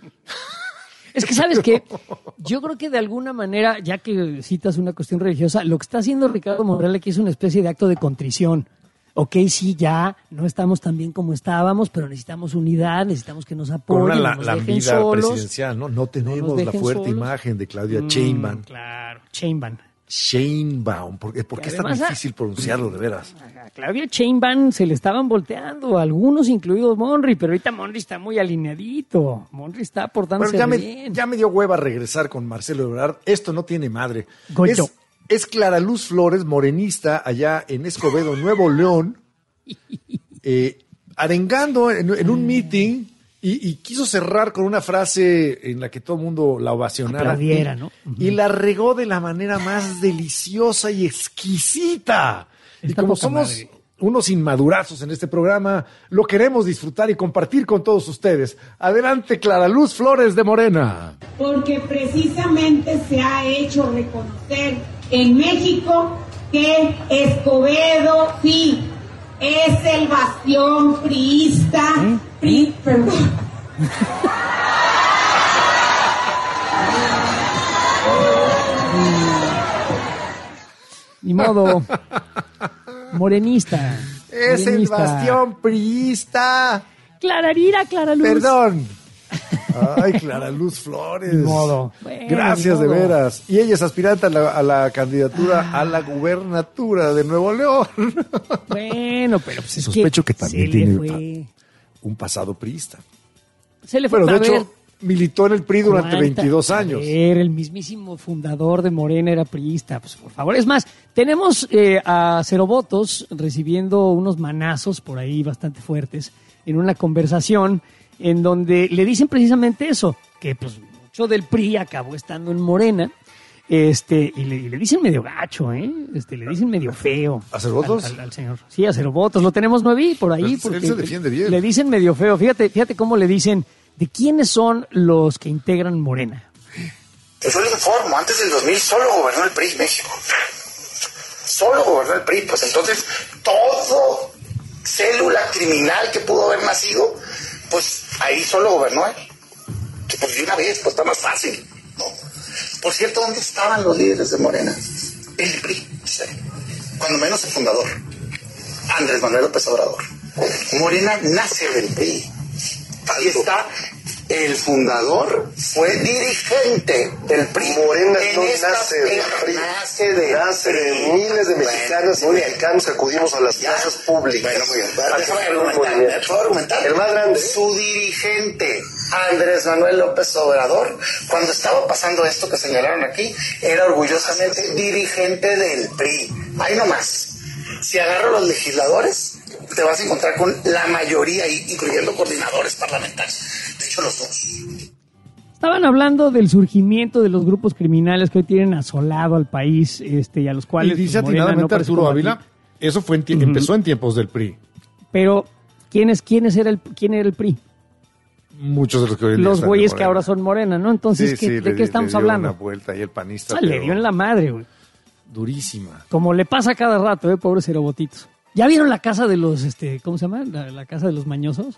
Es que, ¿sabes qué? Yo creo que de alguna manera, ya que citas una cuestión religiosa, lo que está haciendo Ricardo Monreal aquí es una especie de acto de contrición. Ok, sí, ya no estamos tan bien como estábamos, pero necesitamos unidad, necesitamos que nos Con apoyen, una no la, nos la dejen vida solos. presidencial, ¿no? No tenemos nos la dejen fuerte solos. imagen de Claudia Mm, Sheinbaum. Claro, Sheinbaum. Sheinbaum. ¿Por qué, por qué es tan además, ah, difícil pronunciarlo, de veras? A Claudia Sheinbaum se le estaban volteando, algunos incluidos Monry, pero ahorita Monry está muy alineadito. Monry está Bueno, portándose ya me, bien. ya me dio hueva regresar con Marcelo Ebrard. Esto no tiene madre. Goyo. Es, es Clara Luz Flores, morenista, allá en Escobedo, Nuevo León, eh, arengando en, en un meeting y, y quiso cerrar con una frase en la que todo el mundo la ovacionara. Aplaudiera, y, ¿no? y la regó de la manera más deliciosa y exquisita. Y Está como poca somos madre. unos inmadurazos en este programa, lo queremos disfrutar y compartir con todos ustedes. Adelante, Clara Luz Flores de Morena. Porque precisamente se ha hecho reconocer en México que Escobedo sí es el bastión priista, ¿Eh? pri- perdón, Ni modo. Morenista. Es el Morenista. bastión priista. Clararira, Clara Luz. Perdón. Ay, Clara Luz Flores. Ni modo. Bueno, Gracias ni de modo. veras. Y ella es aspirante a la, a la candidatura a la gubernatura de Nuevo León. Bueno, pero pues es Sospecho que que también se le tiene fue. un pasado priista. Se le fue. Bueno, de A ver, hecho, militó en el P R I durante ¿cuánta- veintidós A años. ver, el mismísimo fundador de Morena era priista. Pues por favor. Es más, tenemos eh, a Cero Votos recibiendo unos manazos por ahí bastante fuertes en una conversación en donde le dicen precisamente eso, que pues mucho del P R I acabó estando en Morena. Este, y le, y le dicen medio gacho, ¿eh? Este, le dicen medio feo. ¿A Cero Votos? Al, al- al señor. Sí, a Cero Votos. Lo tenemos nuevi por ahí. Pero él Porque se defiende bien. Le dicen medio feo. Fíjate, fíjate cómo le dicen de quiénes son los que integran Morena. Yo le informo, antes del dos mil solo gobernó el P R I México. Solo gobernó el P R I, pues entonces todo célula criminal que pudo haber nacido, pues ahí solo gobernó él. Que pues de una vez, pues está más fácil, ¿no? Por cierto, ¿dónde estaban los líderes de Morena? El P R I, sí. Cuando menos el fundador, Andrés Manuel López Obrador. Morena nace del P R I. Y está El fundador fue dirigente del P R I. Morena en no esta, nace del P R I. Nace de, nace de miles de mexicanos y mexicanos que acudimos a las plazas públicas. Bueno, muy bien. Déjame argumentar, déjame argumentar. El más grande. Su dirigente, Andrés Manuel López Obrador, cuando estaba pasando esto que señalaron aquí, era orgullosamente dirigente del P R I. Ahí nomás. Si agarro los legisladores, te vas a encontrar con la mayoría, incluyendo coordinadores parlamentarios. De hecho, los dos. Estaban hablando del surgimiento de los grupos criminales que hoy tienen asolado al país, este, y a los cuales... Y dice pues, Morena atinadamente no parece Arturo combatir. Ávila, eso fue en tie- Uh-huh. empezó en tiempos del P R I. Pero, ¿quiénes, quiénes era el, ¿quién era el P R I? Muchos de los que hoy en día Los están güeyes de que ahora son Morena, ¿no? Entonces, Sí, ¿qué- sí, ¿de le qué di- estamos le dio hablando? una vuelta y el panista, Ah, le pero dio en la madre, güey. durísima. Como le pasa cada rato, ¿eh? Pobres cerobotitos. ¿Ya vieron la casa de los, este, ¿cómo se llama? La, la casa de los mañosos.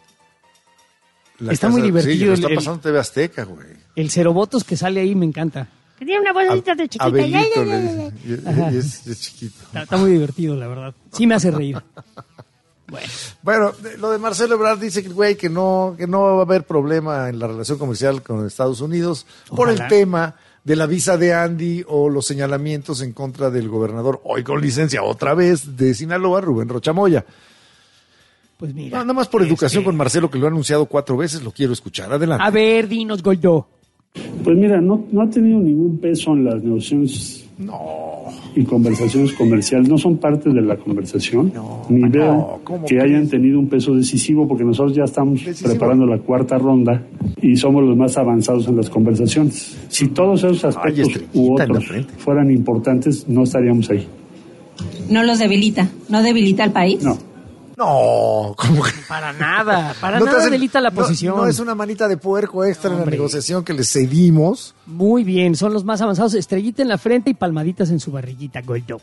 La Está casa- muy divertido Sí, lo el- está el- pasando T V Azteca, güey. El cerobotos que sale ahí me encanta. Que tiene una vocecita de chiquita. Abelito Ya, ya, le ya, dicen. ya. Y- Ajá. y es, es chiquito. Está, está muy divertido, la verdad. Sí me hace reír. Bueno. Bueno, de- lo de Marcelo Ebrard dice que, güey, que no, que no va a haber problema en la relación comercial con Estados Unidos por Ojalá. el tema de la visa de Andy o los señalamientos en contra del gobernador, hoy con licencia otra vez, de Sinaloa, Rubén Rocha Moya. Pues mira. No, nada más por este, educación con Marcelo, que lo ha anunciado cuatro veces, lo quiero escuchar. Adelante. A ver, dinos, Goldó. Pues mira, no, no ha tenido ningún peso en las negociaciones y conversaciones comerciales. No son parte de la conversación. Ni no, veo ¿cómo que crees? hayan tenido un peso decisivo, porque nosotros ya estamos Decisivo. preparando la cuarta ronda y somos los más avanzados en las conversaciones. Si todos esos aspectos estrellita u en la otros frente. fueran importantes, no estaríamos ahí. No los debilita, no debilita al país. No. No, como que Para nada, para no te nada hacen- delita la no- posición. No, es una manita de puerco extra en la Hombre. negociación que les cedimos. Muy bien, son los más avanzados. Estrellita en la frente y palmaditas en su barriguita, Goldó.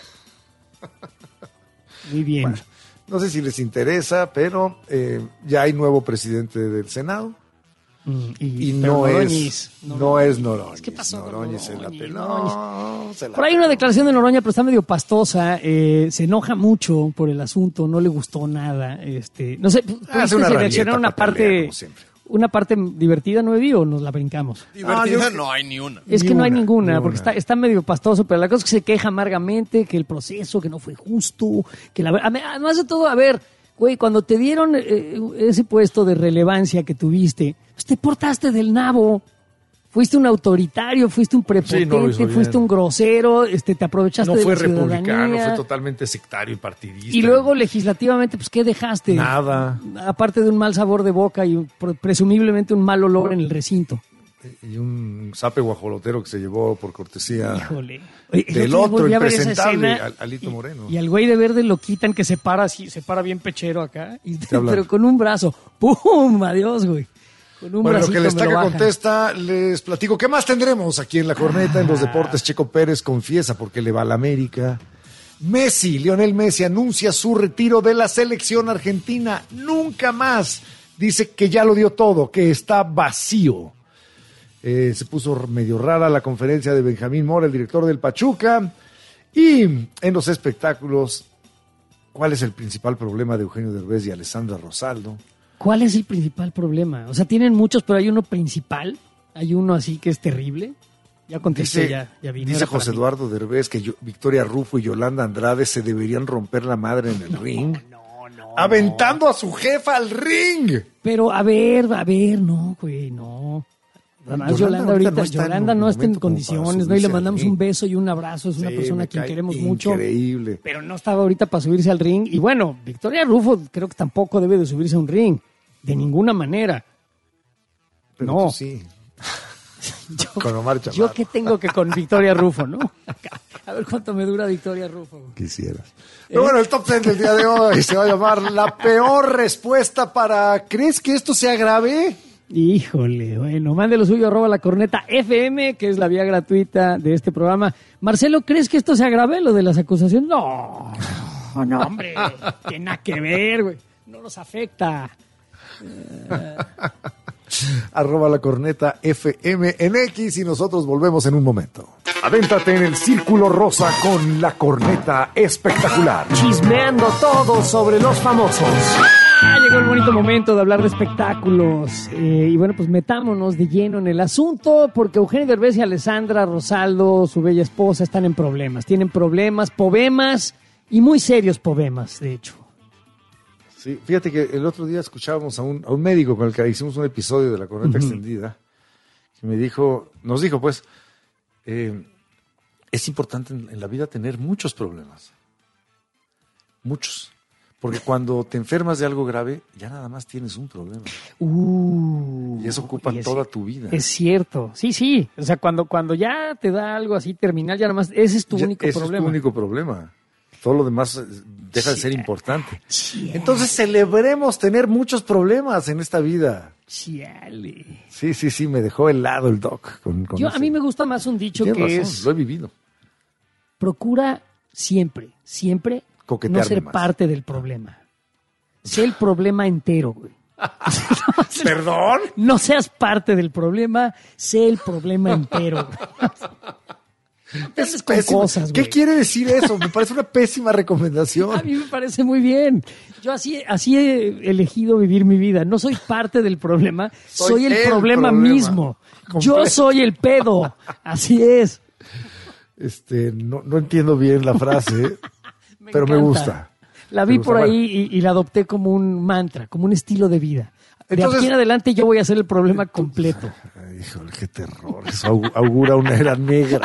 Muy bien. Bueno, no sé si les interesa, pero eh, ya hay nuevo presidente del Senado. Mm, Y pero no Noroñis, es, no es Noroñis. ¿Qué pasó con Noroñis se la Noroñis? peló. Noroñis. se la Por ahí una declaración de Noroña, pero está medio pastosa. eh, se enoja mucho por el asunto, no le gustó nada. Este, no sé, ¿pudiste Hace una seleccionar rabieta una para pelear, parte, como siempre. una parte divertida, no vi, o nos la brincamos? Divertida no hay ni una. Es Ni que no hay una, ninguna, ni porque una. está, está medio pastoso, pero la cosa es que se queja amargamente, que el proceso, que no fue justo, que la además de todo, a ver, güey, cuando te dieron eh, ese puesto de relevancia que tuviste, pues te portaste del nabo. Fuiste un autoritario, fuiste un prepotente, Sí, no lo hizo bien. fuiste un grosero, este, te aprovechaste No de fue la republicano, ciudadanía. fue totalmente sectario y partidista. Y luego legislativamente, pues, ¿qué dejaste? Nada. Aparte de un mal sabor de boca y un- presumiblemente un mal olor en el recinto. Y un zape guajolotero que se llevó por cortesía Híjole. Oye, el del otro día otro volví a ver esa impresentable, escena Al- Alito Moreno. Y al güey de verde lo quitan, que se para así, se para bien pechero acá, y- hablan. pero con un brazo. ¡Pum! Adiós, güey. Con un Bueno, lo bracito que el me lo Estaca bajan. contesta, les platico. ¿Qué más tendremos aquí en la corneta? En los deportes, Checo Pérez confiesa porque le va a la América. Messi, Lionel Messi, anuncia su retiro de la selección argentina. Nunca más. Dice que ya lo dio todo, que está vacío. Eh, se puso medio rara la conferencia de Benjamín Mora, el director del Pachuca. Y en los espectáculos, ¿cuál es el principal problema de Eugenio Derbez y Alessandra Rosaldo? ¿Cuál es el principal problema? O sea, tienen muchos, pero hay uno principal. Hay uno así que es terrible. Ya contesté, Dice, ya, ya vi. no dice era para José mí. Eduardo Derbez que yo- Victoria Rufo y Yolanda Andrade se deberían romper la madre en el ring. Aventando a su jefa al ring. Pero, a ver, a ver, no, güey, no. Además, Yolanda Yolanda ahorita ahorita, no está en Yolanda un no está en momento como para condiciones, ¿no? Y le subirse al mandamos ring. un beso y un abrazo. Es una Sí, persona me a quien cae queremos mucho. increíble. Pero no estaba ahorita para subirse al ring. Y bueno, Victoria Rufo creo que tampoco debe de subirse a un ring. De ninguna manera. Pero no. tú sí. Yo, Con Omar Chaparro. yo qué tengo que con Victoria Rufo, ¿no? A ver cuánto me dura Victoria Rufo. güey. Quisieras. Pero bueno, el top ten del día de hoy se va a llamar la peor respuesta para... ¿Crees que esto sea grave? Híjole, bueno, mande lo suyo, arroba la corneta F M, que es la vía gratuita de este programa. Marcelo, ¿crees que esto sea grave, lo de las acusaciones? No, no, no, hombre, tiene nada que ver, güey, no nos afecta. Arroba la corneta F M en X y nosotros volvemos en un momento. Avéntate en el círculo rosa con la corneta espectacular. Chismeando todo sobre los famosos. Ah, llegó el bonito momento de hablar de espectáculos. Eh, y bueno, pues metámonos de lleno en el asunto, porque Eugenio Derbez y Alessandra Rosaldo, su bella esposa, están en problemas. Tienen problemas, poemas y muy serios poemas, de hecho. Sí, fíjate que el otro día escuchábamos a un, a un médico con el que hicimos un episodio de La Corneta uh-huh. Extendida, que me dijo, nos dijo pues, eh, es importante en, en la vida tener muchos problemas. Muchos. Porque cuando te enfermas de algo grave, ya nada más tienes un problema. Uh, y eso ocupa y es, toda tu vida. Es cierto. Sí, sí. O sea, cuando, cuando ya te da algo así terminal, ya nada más, ese es tu ya, único ese problema. Es tu único problema. Todo lo demás deja de ser importante. Chale. Entonces celebremos tener muchos problemas en esta vida. Chale. Sí, sí, sí, me dejó helado el doc. Con, con Yo, eso. a mí me gusta más un dicho Tienes que razón, es... lo he vivido. Procura siempre, siempre Coquetearme no ser más. parte del problema. Sé el problema entero, güey. ¿Perdón? No seas parte del problema, sé el problema entero, güey. Es con pésimo. cosas, ¿Qué güey. quiere decir eso? Me parece una pésima recomendación. A mí me parece muy bien. Yo así, así he elegido vivir mi vida. No soy parte del problema, soy, soy el, el problema, problema mismo. Completo. Yo soy el pedo. Así es. Este, no, no entiendo bien la frase, me pero encanta. Me gusta. La vi por ahí y, y la adopté como un mantra, como un estilo de vida. De Entonces, aquí en adelante yo voy a ser el problema completo. Ay, híjole, qué terror. Eso augura una era negra.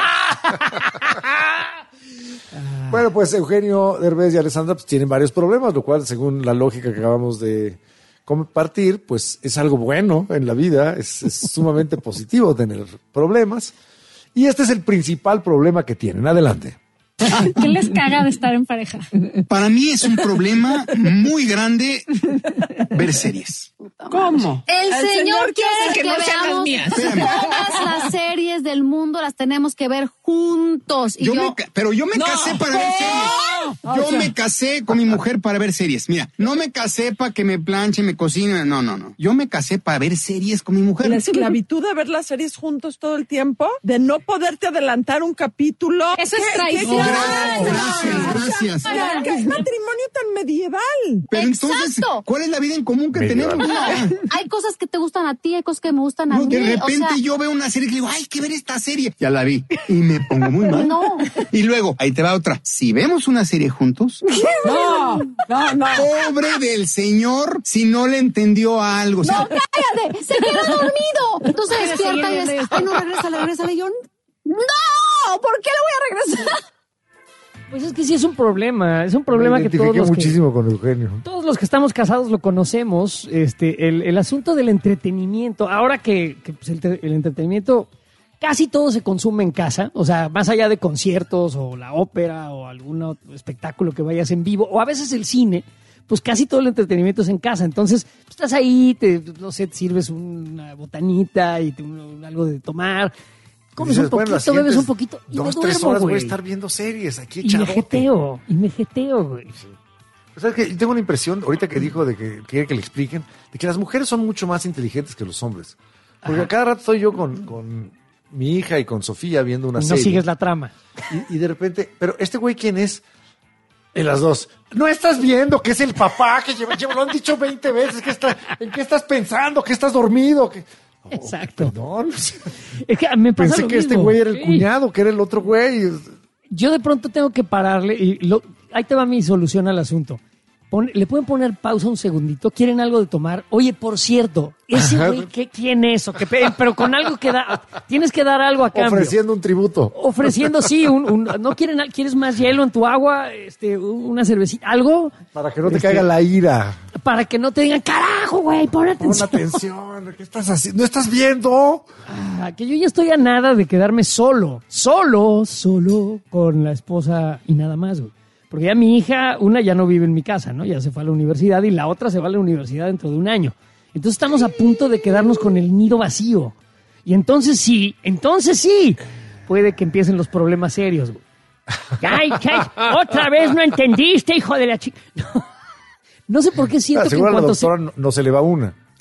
Bueno, pues Eugenio Derbez y Alessandra pues, tienen varios problemas, lo cual, según la lógica que acabamos de compartir, pues es algo bueno en la vida. Es, es sumamente positivo tener problemas. Y este es el principal problema que tienen. Adelante. ¿Qué les caga de estar en pareja? Para mí es un problema muy grande ver series. ¿Cómo? El, El señor, señor quiere que, que no sean veamos las mías. todas las series del mundo, las tenemos que ver juntos. Y yo yo... Me ca- pero yo me No. casé para ver series. Yo O sea. me casé con mi mujer para ver series. Mira, no me casé para que me planche, me cocine. No, no, no. Yo me casé para ver series con mi mujer. La esclavitud de ver las series juntos todo el tiempo, de no poderte adelantar un capítulo. Eso es ¿Qué- traición. qué- Gracias, gracias. Ay, ¿qué matrimonio tan medieval? Pero entonces, Exacto. ¿cuál es la vida en común que Medieval. tenemos? No, hay cosas que te gustan a ti, hay cosas que me gustan a No, mí. de repente o sea, yo veo una serie y digo, ay, hay que ver esta serie. Ya la vi y me pongo muy mal. No. Y luego, ahí te va otra. Si vemos una serie juntos, No, no, no. pobre del señor si no le entendió algo. O sea, No, cállate, se quedó dormido. Entonces Ay, despierta sí, y es, sí, sí. ay, no, regrésale, regrésale. Y yo, no, ¿por qué le voy a regresar? Pues es que sí es un problema, es un problema Me que todos identifiqué los que, muchísimo con Eugenio. todos los que estamos casados lo conocemos, este, el, el asunto del entretenimiento. Ahora que, que, pues, el, el entretenimiento casi todo se consume en casa, o sea, más allá de conciertos o la ópera o algún otro espectáculo que vayas en vivo, o a veces el cine, pues casi todo el entretenimiento es en casa. Entonces, pues, estás ahí, te, no sé, te sirves una botanita y te, un, algo de tomar. Comes Dices, un poquito, bueno, las bebes un siguientes poquito y Dos, me tres duermo, horas voy a güey. estar viendo series aquí Y me echadote. jeteo, y me jeteo, güey. O sea, que yo tengo la impresión, ahorita que dijo de que quiere que le expliquen, de que las mujeres son mucho más inteligentes que los hombres. Porque Ajá. a cada rato estoy yo con, con mi hija y con Sofía viendo una Y no serie. sigues la trama. Y, y de repente, pero este güey, ¿quién es? En las dos. No estás viendo que es el papá que lleva, lleva- lo han dicho veinte veces. Que está, ¿en qué estás pensando? ¿Que estás dormido? ¿Que... Oh, Exacto. perdón. Es que me pasa Pensé lo que este mismo. güey era el Sí. cuñado, que era el otro güey. Yo de pronto tengo que pararle y lo- ahí te va mi solución al asunto. Pon- le pueden poner pausa un segundito, quieren algo de tomar. Oye, por cierto, ese Ajá. güey, ¿qué, ¿quién es? O qué pe- pero con algo que da, tienes que dar algo a cambio. Ofreciendo un tributo. Ofreciendo, sí, un, un- no quieren, al- quieres más hielo en tu agua, este, una cervecita, algo. Para que no te Este, caiga la ira. Para que no te digan, carajo, güey, pon Pon atención. atención. ¿Qué estás haciendo? ¿No estás viendo? Ah, que yo ya estoy a nada de quedarme solo, solo, solo con la esposa y nada más, güey. Porque ya mi hija, una ya no vive en mi casa, ¿no? Ya se fue a la universidad y la otra se va a la universidad dentro de un año. Entonces estamos a punto de quedarnos con el nido vacío. Y entonces sí, entonces sí, puede que empiecen los problemas serios, güey. ¡Ay, ay! Otra vez no entendiste, hijo de la chica. No, no sé por qué siento Ah, que en seguro a la cuanto se... doctora no, no se le va una.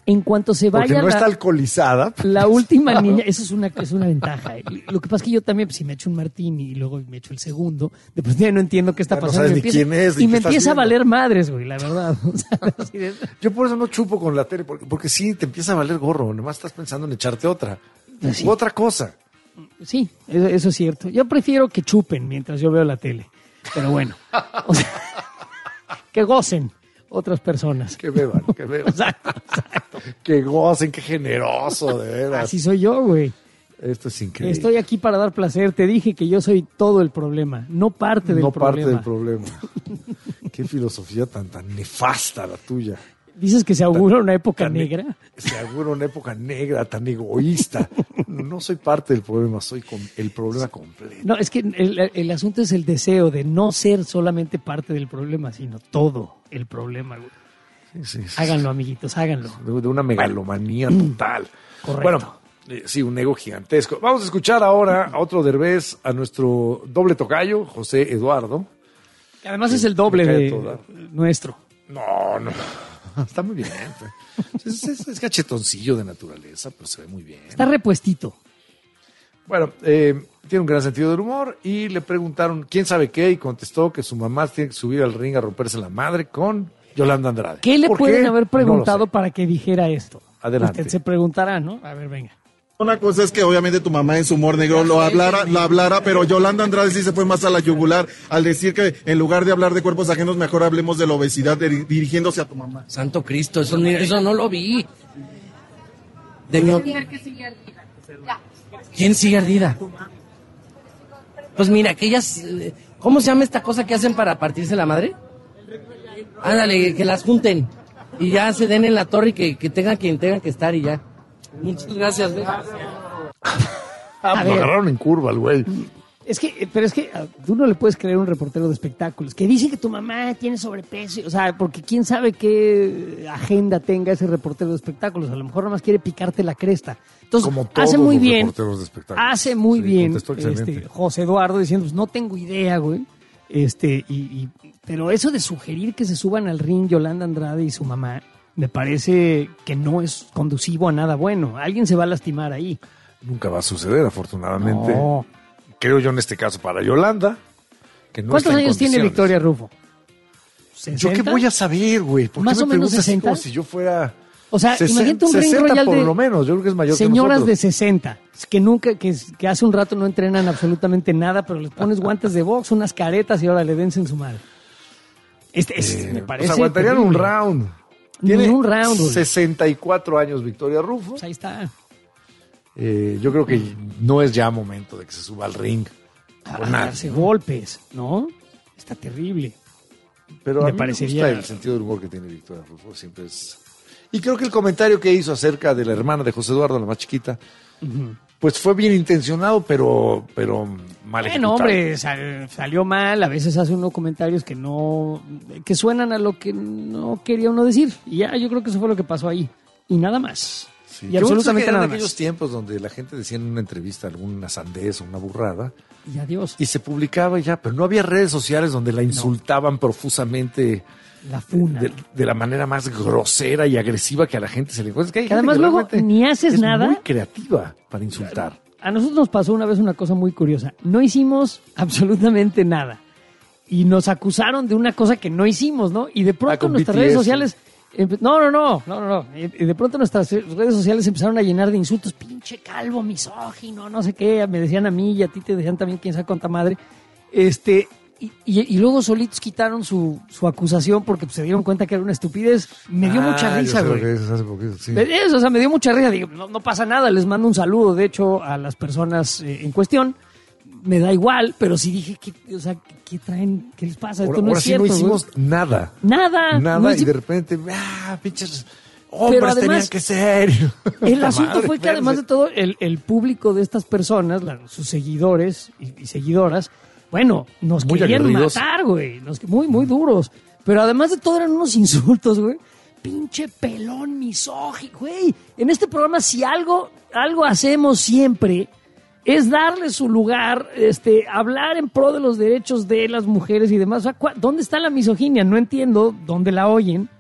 En cuanto se vaya... Porque no la, está alcoholizada. La última niña, eso es una, es una ventaja. ¿eh? Lo que pasa es que yo también, pues, si me echo un martini y luego me echo el segundo, después ya no entiendo qué está ya pasando. No sabes y ni empieza, quién es. Y me empieza a valer madres, güey, la verdad. O sea, así de... Yo por eso no chupo con la tele, porque, porque sí, te empieza a valer gorro. Nomás estás pensando en echarte otra. Sí. U otra cosa. Sí, eso, eso es cierto. Yo prefiero que chupen mientras yo veo la tele. Pero bueno, o sea, que gocen otras personas. Que beban, que beban. Exacto, exacto. Que gocen, qué generoso, de veras. Así soy yo, güey. Esto es increíble. Estoy aquí para dar placer. Te dije que yo soy todo el problema, no parte del no problema. No parte del problema. Qué filosofía tan, tan nefasta la tuya. ¿Dices que se augura tan, una época tan, negra? Se augura una época negra, tan egoísta. No soy parte del problema, soy con el problema completo. No, es que el, el asunto es el deseo de no ser solamente parte del problema, sino todo el problema. Sí, sí, sí. Háganlo, amiguitos, háganlo. De, de una megalomanía total. Correcto. Bueno, eh, sí, un ego gigantesco. Vamos a escuchar ahora a otro Derbez, a nuestro doble tocayo, José Eduardo. Que además es el doble de toda. nuestro. No, no. Está muy bien. Es, es, es cachetoncillo de naturaleza, pero se ve muy bien. Está repuestito. Bueno, eh, tiene un gran sentido del humor y le preguntaron quién sabe qué y contestó que su mamá tiene que subir al ring a romperse la madre con Yolanda Andrade. ¿Qué le pueden qué? haber preguntado no para que dijera esto? Adelante. Usted se preguntará, ¿no? A ver, venga. Una cosa es que obviamente tu mamá en su humor negro lo hablara, lo hablara, pero Yolanda Andrade sí se fue más a la yugular al decir que en lugar de hablar de cuerpos ajenos, mejor hablemos de la obesidad de, dirigiéndose a tu mamá. Santo Cristo, eso, eso no lo vi. De no... ¿Quién sigue ardida? Pues mira, que ellas... ¿Cómo se llama esta cosa que hacen para partirse la madre? Ándale, que las junten y ya se den en la torre y que, que tengan quien tenga que estar y ya. Muchas gracias. ¿eh? Ah, lo agarraron en curva al güey. Es que, pero es que tú no le puedes creer a un reportero de espectáculos que dice que tu mamá tiene sobrepeso. O sea, porque quién sabe qué agenda tenga ese reportero de espectáculos. A lo mejor nada más quiere picarte la cresta. Entonces, como todos hace muy los bien. reporteros de espectáculos. Hace muy sí, bien este, José Eduardo diciendo, pues no tengo idea, güey. Este, y, y, pero eso de sugerir que se suban al ring Yolanda Andrade y su mamá, me parece que no es conducivo a nada bueno. Alguien se va a lastimar ahí. Nunca va a suceder, afortunadamente. No. Creo yo en este caso para Yolanda. Que no ¿Cuántos está en años tiene Victoria Rufo? ¿sesenta? ¿Yo qué voy a saber, güey? ¿Por Más qué o me menos preguntas así sesenta. como si yo fuera... O sea, sesenta, imagínate un ring sesenta royal por de lo menos. Yo creo que es mayor señoras que nosotros. de sesenta, que nunca, que, que hace un rato no entrenan absolutamente nada, pero les pones guantes de box, unas caretas y ahora le vencen su madre. Este, este eh, me parece. O sea, aguantarían terrible. un round. Tiene Tiene un round. Güey. sesenta y cuatro años Victoria Rufo. Pues ahí está. Eh, yo creo que no es ya momento de que se suba al ring. A darse golpes, ¿no? Está terrible. Pero a me mí parecería... me gusta el sentido del humor que tiene Victoria Rufo. Siempre es... Y creo que el comentario que hizo acerca de la hermana de José Eduardo, la más chiquita, uh-huh. pues fue bien intencionado, pero, pero mal ejecutado. Bueno, hombre, sal, salió mal. A veces hace unos comentarios que no, que suenan a lo que no quería uno decir. Y ya, yo creo que eso fue lo que pasó ahí. Y nada más. Sí, y absolutamente nada más. En aquellos más. tiempos donde la gente decía en una entrevista alguna sandez o una burrada. Y adiós. Y se publicaba y ya, pero no había redes sociales donde la insultaban no. profusamente. La funa. De, de la manera más grosera y agresiva que a la gente se le encuentra. Es que hay que además que luego ni haces es nada. Es muy creativa para insultar. A nosotros nos pasó una vez una cosa muy curiosa. No hicimos absolutamente nada. Y nos acusaron de una cosa que no hicimos, ¿no? Y de pronto ah, nuestras B T S. redes sociales... No, no, no, no, no, no. Y de pronto nuestras redes sociales empezaron a llenar de insultos. Pinche calvo, misógino, no sé qué. Me decían a mí y a ti te decían también quién sabe cuánta madre. Este... Y, y, y luego solitos quitaron su, su acusación porque pues, se dieron cuenta que era una estupidez. Me dio ah, mucha risa, güey. Sí. Eso, o sea, me dio mucha risa. Digo, no, no pasa nada, les mando un saludo, de hecho, a las personas eh, en cuestión. Me da igual, pero sí dije, ¿qué, o sea, ¿qué traen? ¿Qué les pasa? Esto ahora, no ahora es sí cierto. no hicimos güey. nada. Nada. Nada, no y hice... de repente, ah, pinches hombres además, tenían que ser. El asunto madre, fue que, además de todo, el, el público de estas personas, la, sus seguidores y, y seguidoras, bueno, nos muy querían aguerridos. matar, güey. Nos, muy, muy duros. Pero además de todo eran unos insultos, güey. Pinche pelón misógino, güey. En este programa, si algo, algo hacemos siempre, es darle su lugar, este, hablar en pro de los derechos de las mujeres y demás. O sea, ¿dónde está la misoginia? No entiendo dónde la oyen.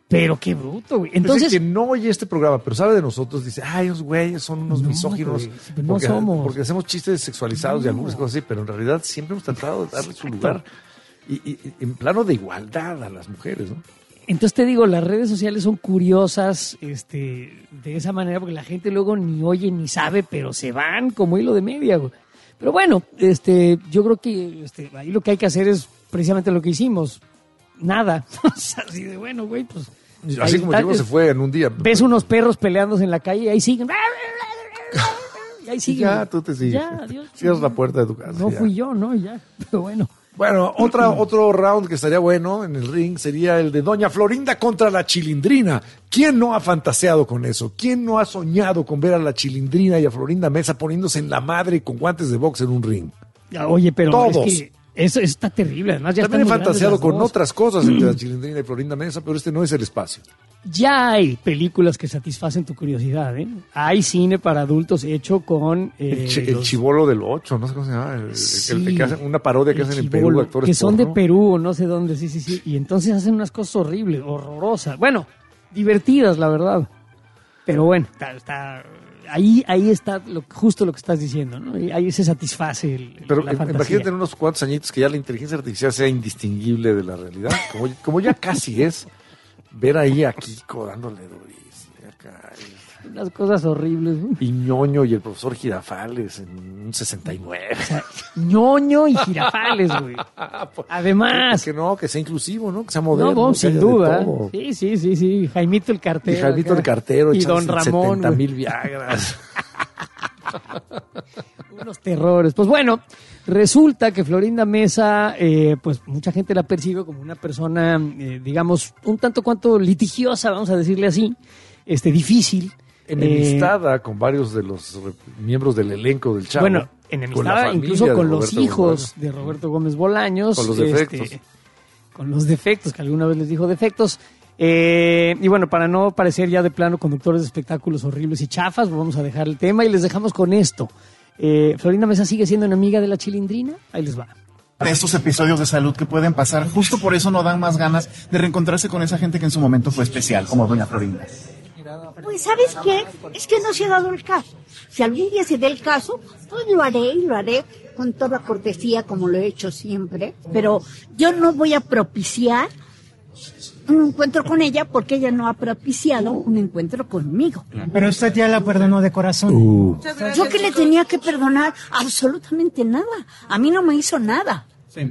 Pero qué bruto, güey. Entonces, Entonces, quien no oye este programa, pero sabe de nosotros, dice, ay, esos güeyes son unos No, misóginos. güey, no porque, somos. porque hacemos chistes sexualizados y No. algunas cosas así, pero en realidad siempre hemos tratado de darle su lugar y, y- y en plano de igualdad a las mujeres, ¿no? entonces te digo, las redes sociales son curiosas este, de esa manera porque la gente luego ni oye ni sabe, pero se van como hilo de media, güey. Pero bueno, este, yo creo que este, ahí lo que hay que hacer es precisamente lo que hicimos. Nada. O sea, así de bueno, güey, pues... Así ahí como está, llegó, se fue en un día. Ves unos perros peleándose en la calle y ahí siguen. Y ahí siguen. Ya, tú te sigues. Ya, adiós. Cierras la puerta de tu casa. No ya. fui yo, ¿no? Ya, pero bueno. Bueno, otra, otro round que estaría bueno en el ring sería el de Doña Florinda contra la Chilindrina. ¿Quién no ha fantaseado con eso? ¿Quién no ha soñado con ver a la Chilindrina y a Florinda Mesa poniéndose en la madre con guantes de box en un ring? Oye, pero Todos. es que eso está terrible. Además, ya También he están muy grandes fantaseado las con dos. otras cosas entre la Chilindrina y Florinda Mesa, pero este no es el espacio. Ya hay películas que satisfacen tu curiosidad, ¿eh? Hay cine para adultos hecho con... eh, El, chi- el los- chivolo del ocho, no sé cómo se llama. El, el- Sí, el que hacen una parodia que el hacen en chibolo, Perú, actores que son de porno. Perú o no sé dónde, sí, sí, sí. Y entonces hacen unas cosas horribles, horrorosas. Bueno, divertidas, la verdad. Pero bueno, está, está- ahí, ahí está lo, justo lo que estás diciendo, ¿no? Y ahí se satisface el, Pero la im- fantasía. imagínate en unos cuantos añitos que ya la inteligencia artificial sea indistinguible de la realidad, como, como ya casi es, ver ahí a Kiko dándole durísimo acá, y- Las cosas horribles. ¿no? y Ñoño y el profesor Girafales en un sesenta y nueve. O sea, Ñoño y Girafales, güey. Además... Que no, que sea inclusivo, ¿no? Que sea moderno. No, bon, que sin haya de duda. todo. Sí, sí, sí, sí. Jaimito el Y cartero. Jaimito acá. el cartero Y Don echándose Ramón. setenta güey. mil Viagras. Unos terrores. Pues bueno, resulta que Florinda Mesa, eh, pues mucha gente la percibe como una persona, eh, digamos, un tanto cuanto litigiosa, vamos a decirle así, este, difícil. Enemistada con varios de los re- miembros del elenco del Chavo. Bueno, con la enemistada familia incluso de con los Roberto hijos Gómez de Roberto Gómez Bolaños. Con los este, defectos. con los defectos, que alguna vez les dijo defectos. Eh, y bueno, para no parecer ya de plano conductores de espectáculos horribles y chafas, vamos a dejar el tema y les dejamos con esto. Eh, Florinda Mesa sigue siendo enemiga de la Chilindrina. Ahí les va. De estos episodios de salud que pueden pasar, justo por eso no dan más ganas de reencontrarse con esa gente que en su momento fue especial, como Doña Florinda. Pues ¿sabes qué? Es que no se ha dado el caso. Si algún día se dé el caso, pues lo haré y lo haré con toda cortesía como lo he hecho siempre. Pero yo no voy a propiciar un encuentro con ella porque ella no ha propiciado un encuentro conmigo. Pero usted ya la perdonó de corazón. Yo que le tenía que perdonar absolutamente nada. A mí no me hizo nada. Sí,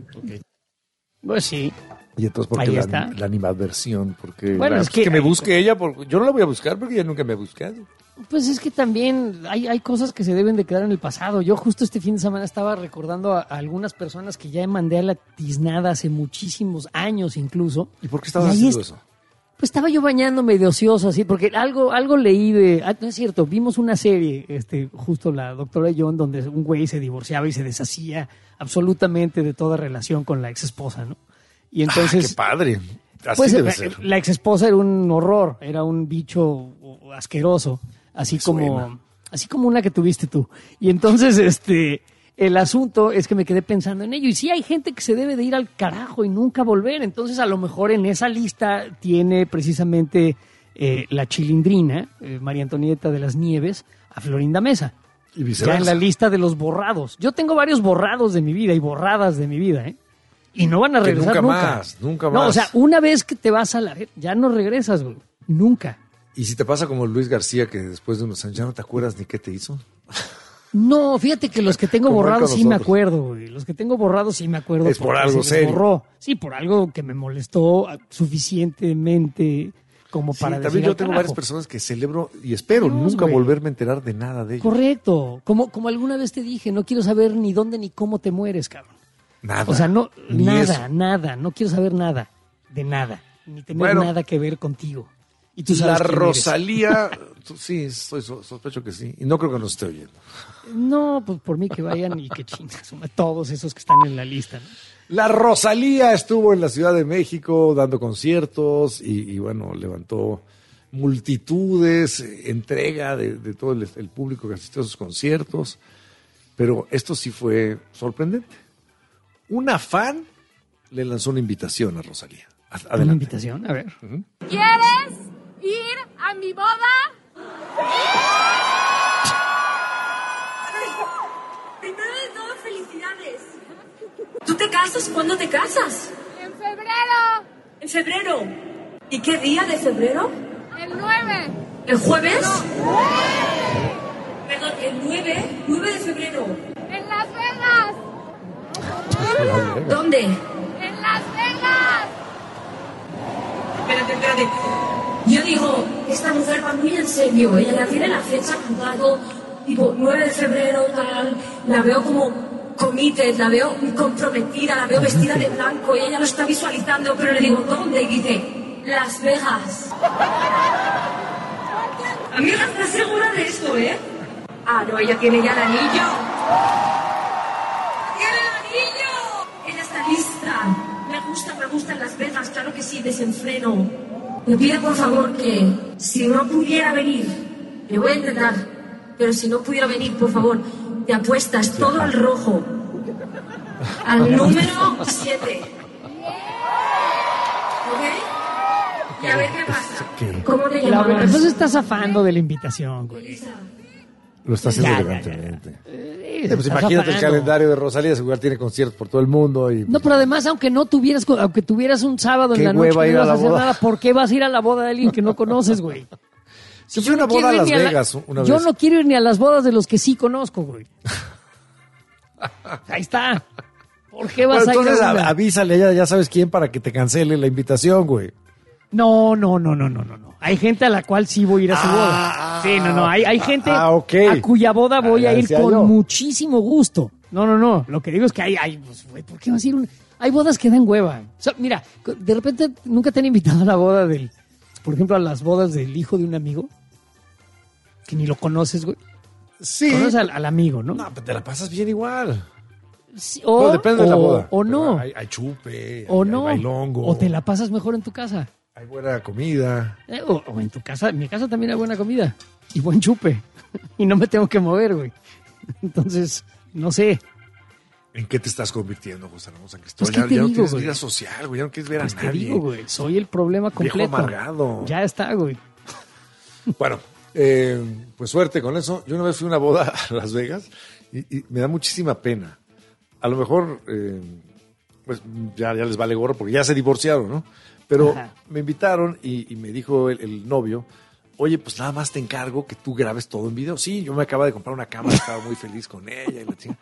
Pues sí. Y entonces, ¿por qué Ahí la, está. la animadversión? Porque Bueno, la- es que- me busque ella, porque yo no la voy a buscar porque ella nunca me ha buscado. Pues es que también hay, hay cosas que se deben de quedar en el pasado. Yo justo este fin de semana estaba recordando a, a algunas personas que ya mandé a la tiznada hace muchísimos años incluso. ¿Y por qué estabas Y ahí haciendo es- eso? Pues estaba yo bañándome de ocioso así, porque algo, algo leí de... Ah, no es cierto, vimos una serie, este, justo la doctora John, donde un güey se divorciaba y se deshacía absolutamente de toda relación con la ex esposa, ¿no? Y entonces... Ah, qué padre. Así Pues debe eh, ser. la ex esposa era un horror, era un bicho asqueroso, así Me como, suena. así como una que tuviste tú. Y entonces, este, el asunto es que me quedé pensando en ello. Y sí hay gente que se debe de ir al carajo y nunca volver. Entonces, a lo mejor en esa lista tiene precisamente eh, la Chilindrina, eh, María Antonieta de las Nieves, a Florinda Mesa. Y Ya viceversa. en la lista de los borrados. Yo tengo varios borrados de mi vida y borradas de mi vida, ¿eh? Y no van a Que regresar nunca nunca. más, nunca No, más. o sea, una vez que te vas a la red, ya no regresas, güey. Nunca. Y si te pasa como Luis García, que después de unos años ya no te acuerdas ni qué te hizo. No, fíjate que los que tengo Como él borrados con sí me nosotros. acuerdo, güey. Los que tengo borrados sí me acuerdo. Es por porque algo se les serio. borró. Sí, por algo que me molestó suficientemente como Sí, para decir también yo "Al tengo carajo". varias personas que celebro y espero Dios, nunca güey. volverme a enterar de nada de ellos. Correcto. Como, como alguna vez te dije, no quiero saber ni dónde ni cómo te mueres, cabrón. Nada. O sea, no, Ni nada, eso. nada. No quiero saber nada. De nada. Ni tener Bueno. nada que ver contigo. Y tú La sabes quién eres. Rosalía, tú- sí, soy, so- sospecho que sí. Y no creo que nos esté oyendo. No, pues por mí que vayan y que chingas. Todos esos que están en la lista, ¿no? La Rosalía estuvo en la Ciudad de México dando conciertos y, y, bueno, levantó multitudes, eh, entrega de, de todo el, el público que asistió a sus conciertos. Pero esto sí fue sorprendente. Una fan le lanzó una invitación a Rosalía. A- Una Adelante. invitación, a ver. Ujú. ¿Quieres ir a mi boda? Primero de todo, felicidades. ¿Tú te casas? ¿Cuándo te casas? En febrero. ¿En febrero? ¿Y qué día de febrero? El nueve. ¿El jueves? No. Perdón, el nueve, nueve de febrero. En Las Vegas. ¿Dónde? En Las Vegas. Espérate, espérate. Yo digo, esta mujer va muy en serio. Ella ya tiene la fecha apuntado, tipo nueve de febrero, tal. La veo como committed, la veo muy comprometida, la veo vestida de blanco y ella lo está visualizando, pero le digo, ¿dónde? Y dice, Las Vegas. Amiga, ¿estás segura de esto, eh? Ah, no, ella tiene ya el anillo. ¡Tiene el anillo! Ella está lista. Me gusta, me gustan Las Vegas, claro que sí, desenfreno. Me pide por favor que si no pudiera venir, le voy a intentar, pero si no pudiera venir, por favor, te apuestas todo al rojo. Al número siete. ¿Ok? Y a ver qué pasa. ¿Cómo te La llamas? verdad, pues estás zafando de la invitación, güey. Lo está haciendo Ya, ya, elegantemente. Eh, Eh, pues estás imagínate el zafando. calendario de Rosalía, seguro tiene conciertos por todo el mundo. Y, No, pero además, aunque no tuvieras, aunque tuvieras un sábado en Qué la noche, hueva que ir no a ibas la a hacer boda. nada, ¿por qué vas a ir a la boda de alguien que no conoces, güey? Yo fui a una boda a quiero Las ir ni la- Vegas una Yo vez. no quiero ir ni a las bodas de los que sí conozco, güey. Ahí está. ¿Por qué vas Bueno, a ir entonces a una? a- avísale, ya, ya sabes quién, para que te cancele la invitación, güey. No, no, no, no, no, no, no. Hay gente a la cual sí voy a ir a su boda. Sí, no, no. Hay, hay gente ah, ok. a cuya boda voy Ah, a ya ir decía con yo. muchísimo gusto. No, no, no. Lo que digo es que hay, hay pues, güey, ¿por qué vas a ir? Un... Hay bodas que dan hueva. O sea, mira, de repente nunca te han invitado a la boda del, por ejemplo, a las bodas del hijo de un amigo que ni lo conoces, güey. Sí. Conoces al, al amigo, ¿no? No, pero te la pasas bien igual. Sí, o, No, depende de la o- boda. O no. Pero Hay, hay chupe, O hay, no. hay bailongo, O te la pasas mejor en tu casa. hay buena comida. Eh, o, o en tu casa. En mi casa también hay buena comida. Y buen chupe. Y no me tengo que mover, güey. Entonces, no sé. ¿En qué te estás convirtiendo, José Ramón San Pues, Cristóbal? ¿qué ya te ya no digo, tienes güey? vida social, güey. Ya no quieres ver Pues a te nadie. digo, güey. Soy el problema Viejo completo. amargado. Ya está, güey. Bueno, eh, pues suerte con eso. Yo una vez fui a una boda a Las Vegas y, y me da muchísima pena. A lo mejor, eh, pues ya, ya les vale gorro porque ya se divorciaron, ¿no? Pero Ajá. me invitaron y, y me dijo el, el novio, oye, pues nada más te encargo que tú grabes todo en video. Sí, yo me acaba de comprar una cámara, estaba muy feliz con ella y la chinga.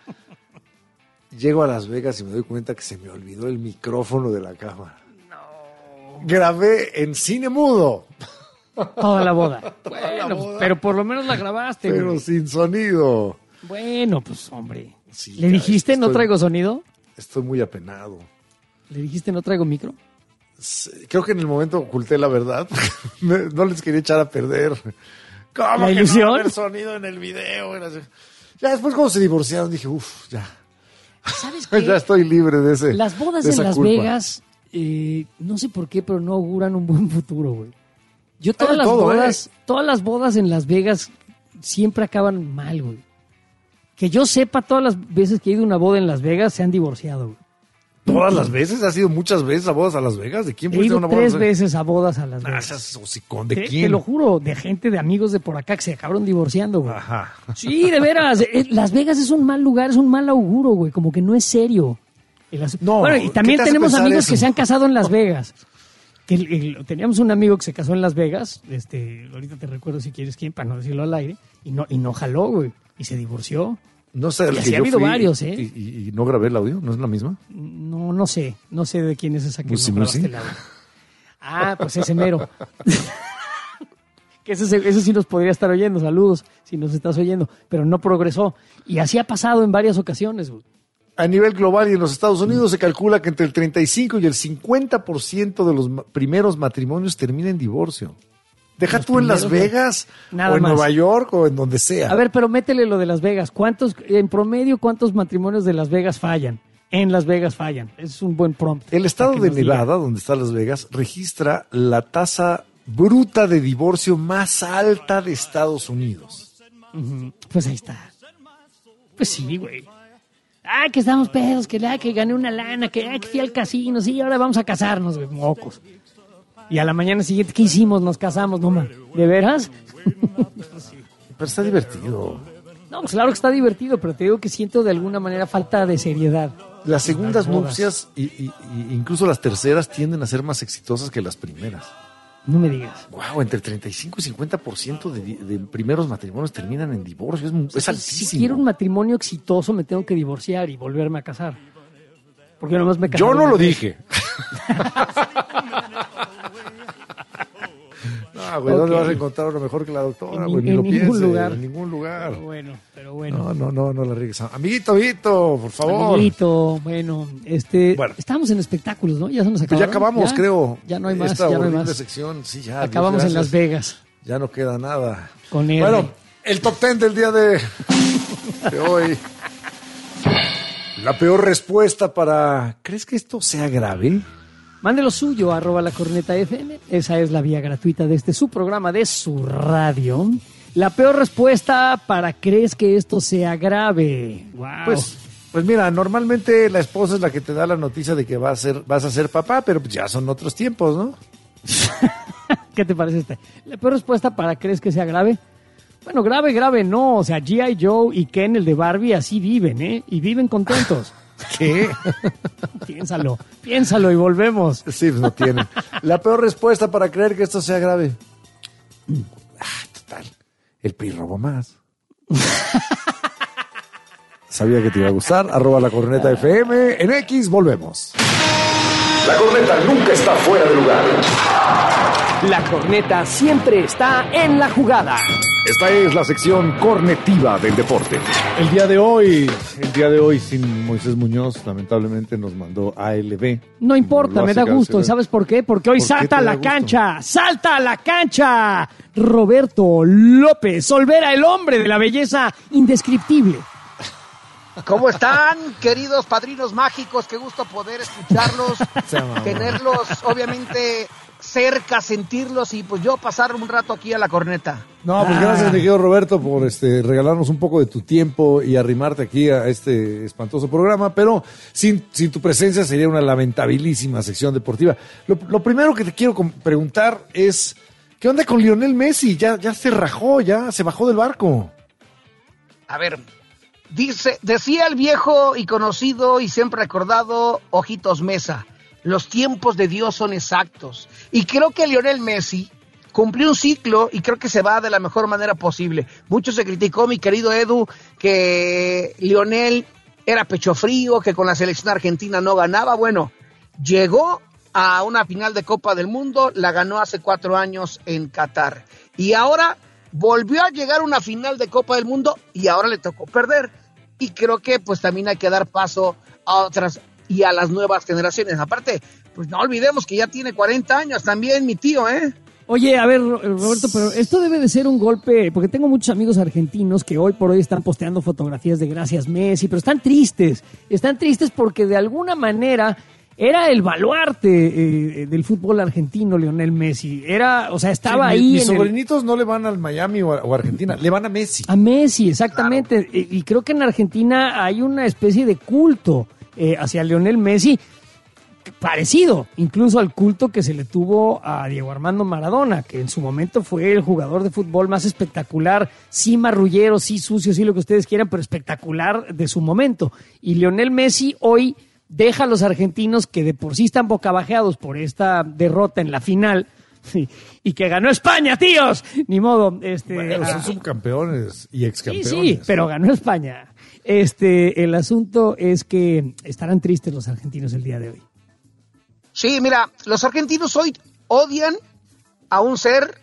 Llego a Las Vegas y me doy cuenta que se me olvidó el micrófono de la cámara. No. Grabé en cine mudo. Toda la boda. Toda la Bueno, boda. pero por lo menos la grabaste, Pero güey. sin sonido. Bueno, pues, hombre. Sí, ¿Le ya, dijiste no estoy- traigo sonido? Estoy muy apenado. ¿Le dijiste no traigo micro? Sí, creo que en el momento oculté la verdad. Me- no les quería echar a perder. ¿Cómo ¿La que ilusión? no va a haber sonido en el video? Ya después cuando se divorciaron dije, uff, ya. ¿Sabes qué? Ya estoy libre de ese. Las bodas de en esa Las culpa. Vegas, eh, no sé por qué, pero no auguran un buen futuro, güey. Yo todas de las todo, bodas, ¿eh? todas las bodas en Las Vegas siempre acaban mal, güey. Que yo sepa, todas las veces que he ido a una boda en Las Vegas se han divorciado, güey. ¿Todas las veces? ¿Has ido muchas veces a bodas a Las Vegas? ¿De quién He fuiste a ido una boda? tres veces a bodas a Las Ah, Vegas. seas hocicón. ¿De Te, quién? te lo juro, de gente, de amigos de por acá que se acabaron divorciando, güey. Ajá. Sí, de veras. eh, Las Vegas es un mal lugar, es un mal auguro, güey. Como que no es serio. El as- No, bueno, y ¿qué también te hace tenemos pensar amigos eso? que se han casado en Las Vegas. Que el- el- teníamos un amigo que se casó en Las Vegas. Este, ahorita te recuerdo si quieres quién, para no decirlo al aire. Y no, y no jaló, güey. Y se divorció. No sé, el Y que así yo ha habido fui varios, ¿eh? Y, y- y no grabé el audio, ¿no es la misma? No, no sé. No sé de quién es esa que Musi, no grabaste Musi. el audio. Ah, pues ese mero. Que ese, se- ese sí nos podría estar oyendo. Saludos si nos estás oyendo. Pero no progresó. Y así ha pasado en varias ocasiones, güey. A nivel global y en los Estados Unidos se calcula que entre el treinta y cinco y el cincuenta por ciento de los ma- primeros matrimonios termina en divorcio. Deja Los tú en Las primeros, Vegas, nada o en más. Nueva York, o en donde sea. A ver, pero métele lo de Las Vegas. ¿Cuántos, en promedio, cuántos matrimonios de Las Vegas fallan? En Las Vegas fallan. Es un buen prompt. El estado para que de nos diga. Nevada, donde está Las Vegas, registra la tasa bruta de divorcio más alta de Estados Unidos. Ujú. Pues ahí está. Pues sí, güey. Ay, que estamos pedos, que, ay, que gané una lana, que, ay, que fui al casino, sí, ahora vamos a casarnos, güey, mocos. Y a la mañana siguiente, ¿qué hicimos? Nos casamos, no man. ¿De veras? Pero está divertido. No, pues claro que está divertido, pero te digo que siento de alguna manera falta de seriedad. Las segundas Las bodas. nupcias y, y- y incluso las terceras tienden a ser más exitosas que las primeras. No me digas. Wow, entre treinta y cinco y cincuenta por ciento de, di- de primeros matrimonios terminan en divorcio. Es, mu- es Si altísimo. quiero un matrimonio exitoso, me tengo que divorciar y volverme a casar. Porque nomás me casé. Yo no una lo vez. dije. No, güey, ¿dónde Ok. vas a encontrar uno mejor que la doctora? En güey? ni- Ni lo en ningún pienses, lugar. En ningún lugar. Bueno, pero bueno. No, no, no, no la riegues. Amiguito, amiguito, por favor. Amiguito, bueno, este, Bueno. estábamos en espectáculos, ¿no? Ya se nos Pues acabaron. ya acabamos, ¿Ya? creo. Ya no hay más, Esta ya no hay horrible más. sección, sí, ya. Acabamos Dios en Las gracias. Vegas. Ya no queda nada. Con él. Bueno, el top ten del día de, de hoy. La peor respuesta para... ¿Crees que esto sea grave? Mande lo suyo, arroba la corneta F M. Esa es la vía gratuita de este su programa, de su radio. La peor respuesta para ¿crees que esto sea grave? Wow. Pues, pues mira, normalmente la esposa es la que te da la noticia de que va a ser, vas a ser papá, pero pues ya son otros tiempos, ¿no? ¿Qué te parece este? La peor respuesta para ¿crees que sea grave? Bueno, grave, grave no. O sea, G I. Joe y Ken, el de Barbie, así viven, ¿eh? Y viven contentos. ¿Qué? Piénsalo, piénsalo y volvemos. Sí, pues no tienen. La peor respuesta para creer que esto sea grave. Ah, total. El P R I robó más. Sabía que te iba a gustar. Arroba la corneta F M. En X, volvemos. La corneta nunca está fuera de lugar. La corneta siempre está en la jugada. Esta es la sección cornetiva del deporte. El día de hoy, el día de hoy sin Moisés Muñoz, lamentablemente nos mandó A L B. No importa, Lo me hace da gusto. cancelar. ¿Y sabes por qué? Porque hoy ¿Por qué salta te a da la gusto? cancha, salta a la cancha. Roberto López Olvera, el hombre de la belleza indescriptible. ¿Cómo están, queridos padrinos mágicos? Qué gusto poder escucharlos, Se amaba. tenerlos, obviamente, cerca, sentirlos y pues yo pasar un rato aquí a la corneta. No, pues gracias, mi querido Roberto, por este regalarnos un poco de tu tiempo y arrimarte aquí a este espantoso programa, pero sin, sin tu presencia sería una lamentabilísima sección deportiva. Lo, lo primero que te quiero com- preguntar es, ¿qué onda con Lionel Messi? Ya, ya se rajó, ya se bajó del barco. A ver, dice, decía el viejo y conocido y siempre recordado Ojitos Mesa, los tiempos de Dios son exactos. Y creo que Lionel Messi cumplió un ciclo y creo que se va de la mejor manera posible. Mucho se criticó, mi querido Edu, que Lionel era pecho frío, que con la selección argentina no ganaba. Bueno, llegó a una final de Copa del Mundo, la ganó hace cuatro años en Qatar. Y ahora volvió a llegar a una final de Copa del Mundo y ahora le tocó perder. Y creo que pues también hay que dar paso a otras y a las nuevas generaciones. Aparte, pues no olvidemos que ya tiene cuarenta años también mi tío, ¿eh? Oye, a ver, Roberto, pero esto debe de ser un golpe, porque tengo muchos amigos argentinos que hoy por hoy están posteando fotografías de gracias Messi, pero están tristes, están tristes porque de alguna manera era el baluarte eh, del fútbol argentino, Lionel Messi. Era, o sea, estaba Sí, ahí. Mis en el- sobrinitos no le van al Miami o a, o a Argentina, le van a Messi. A Messi, exactamente. Y y creo que en Argentina hay una especie de culto eh, hacia Lionel Messi parecido incluso al culto que se le tuvo a Diego Armando Maradona, que en su momento fue el jugador de fútbol más espectacular, sí marrullero, sí sucio, sí lo que ustedes quieran, pero espectacular de su momento. Y Lionel Messi hoy deja a los argentinos, que de por sí están bocabajeados por esta derrota en la final, y, y que ganó España, tíos. Ni modo. Este, Bueno, son ah, subcampeones y Sí, excampeones. sí, pero ganó España. Este, el asunto es que estarán tristes los argentinos el día de hoy. Sí, mira, los argentinos hoy odian a un ser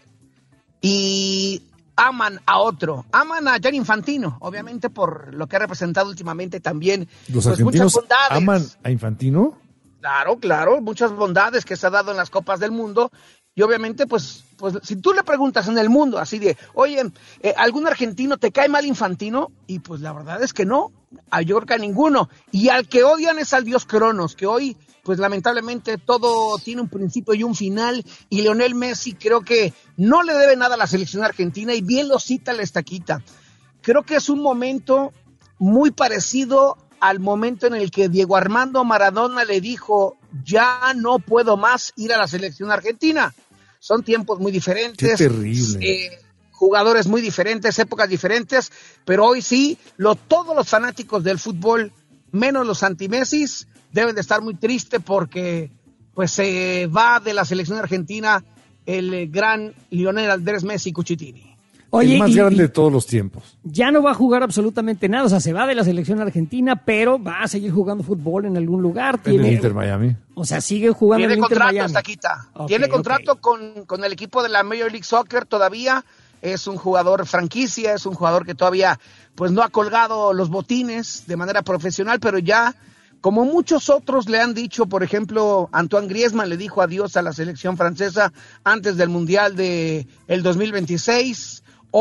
y aman a otro. Aman a Gianni Infantino, obviamente por lo que ha representado últimamente también. ¿Los pues, argentinos muchas bondades. aman a Infantino? Claro, claro, muchas bondades que se ha dado en las Copas del Mundo. Y obviamente, pues, pues si tú le preguntas en el mundo así de, oye, eh, ¿algún argentino te cae mal Infantino? Y pues la verdad es que no, a yo creo que a ninguno. Y al que odian es al dios Cronos, que hoy, pues lamentablemente todo tiene un principio y un final. Y Lionel Messi creo que no le debe nada a la selección argentina y bien lo cita la estaquita. Creo que es un momento muy parecido al momento en el que Diego Armando Maradona le dijo ya no puedo más ir a la selección argentina. Son tiempos muy diferentes. Qué terrible. Eh, jugadores muy diferentes, épocas diferentes, pero hoy sí, lo, todos los fanáticos del fútbol, menos los anti-Messis, deben de estar muy tristes porque pues se va de la selección argentina el gran Lionel Andrés Messi Cuchitini. Oye, el más y, grande y de todos los tiempos. Ya no va a jugar absolutamente nada, o sea, se va de la selección argentina, pero va a seguir jugando fútbol en algún lugar. En Tiene, el Inter Miami. O sea, sigue jugando en Tiene el Inter contrato, Miami. Taquita. Okay, Tiene contrato okay. con, con el equipo de la Major League Soccer todavía. Es un jugador franquicia, es un jugador que todavía pues no ha colgado los botines de manera profesional, pero ya, como muchos otros le han dicho, por ejemplo, Antoine Griezmann le dijo adiós a la selección francesa antes del Mundial de el dos mil veintiséis.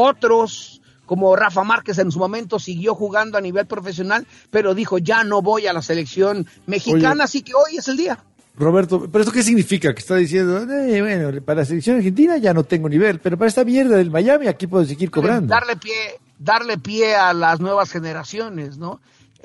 Otros, como Rafa Márquez en su momento, siguió jugando a nivel profesional, pero dijo, ya no voy a la selección mexicana, Oye, así que hoy es el día. Roberto, ¿pero esto qué significa? Que está diciendo, eh, bueno, para la selección argentina ya no tengo nivel, pero para esta mierda del Miami aquí puedo seguir cobrando. Darle pie, darle pie a las nuevas generaciones, ¿no?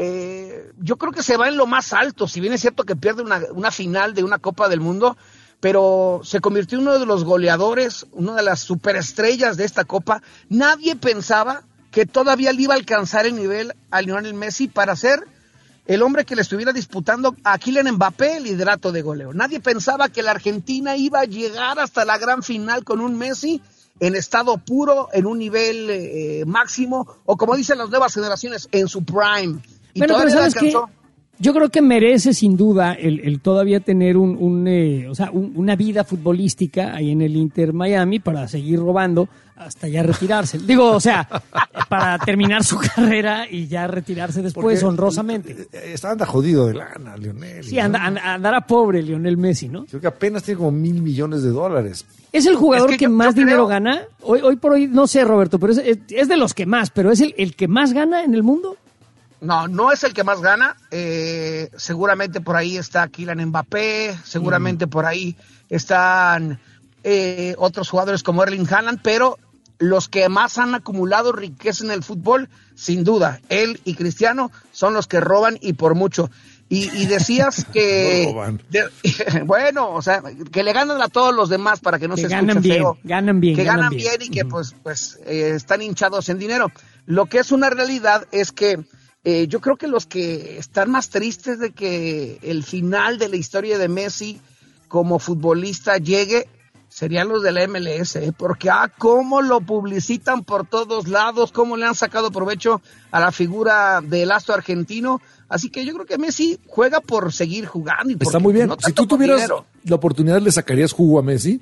Eh, yo creo que se va en lo más alto, si bien es cierto que pierde una, una final de una Copa del Mundo, pero se convirtió en uno de los goleadores, una de las superestrellas de esta Copa. Nadie pensaba que todavía le iba a alcanzar el nivel a Lionel Messi para ser el hombre que le estuviera disputando a Kylian Mbappé el liderato de goleo. Nadie pensaba que la Argentina iba a llegar hasta la gran final con un Messi en estado puro, en un nivel eh, máximo, o como dicen las nuevas generaciones, en su prime. Y bueno, todavía pero ¿sabes qué? Yo creo que merece sin duda el, el todavía tener un, un eh, o sea, un, una vida futbolística ahí en el Inter Miami para seguir robando hasta ya retirarse. Digo, o sea, para terminar su carrera y ya retirarse después Porque honrosamente. Está anda jodido de lana, Lionel. Sí, anda, anda, andará pobre Lionel Messi, ¿no? Creo que apenas tiene como mil millones de dólares. ¿Es el jugador es que, que yo, más yo dinero creo... gana? Hoy, hoy por hoy, no sé, Roberto, pero es, es, es de los que más, pero ¿es el, el que más gana en el mundo? No, no es el que más gana. Eh, seguramente por ahí está Kylian Mbappé, seguramente mm. por ahí están eh, otros jugadores como Erling Haaland, pero los que más han acumulado riqueza en el fútbol, sin duda, él y Cristiano son los que roban y por mucho. Y, y decías que... no de, bueno, o sea, que le ganan a todos los demás para que no que se ganan escuche bien, feo. Ganan bien, que ganan, ganan bien. bien y que uh-huh. pues, pues eh, están hinchados en dinero. Lo que es una realidad es que Eh, yo creo que los que están más tristes de que el final de la historia de Messi como futbolista llegue serían los de la M L S, ¿eh? Porque ah, cómo lo publicitan por todos lados, cómo le han sacado provecho a la figura del astro argentino. Así que yo creo que Messi juega por seguir jugando. Y Está muy bien. No si tú tuvieras dinero. La oportunidad, ¿le sacarías jugo a Messi?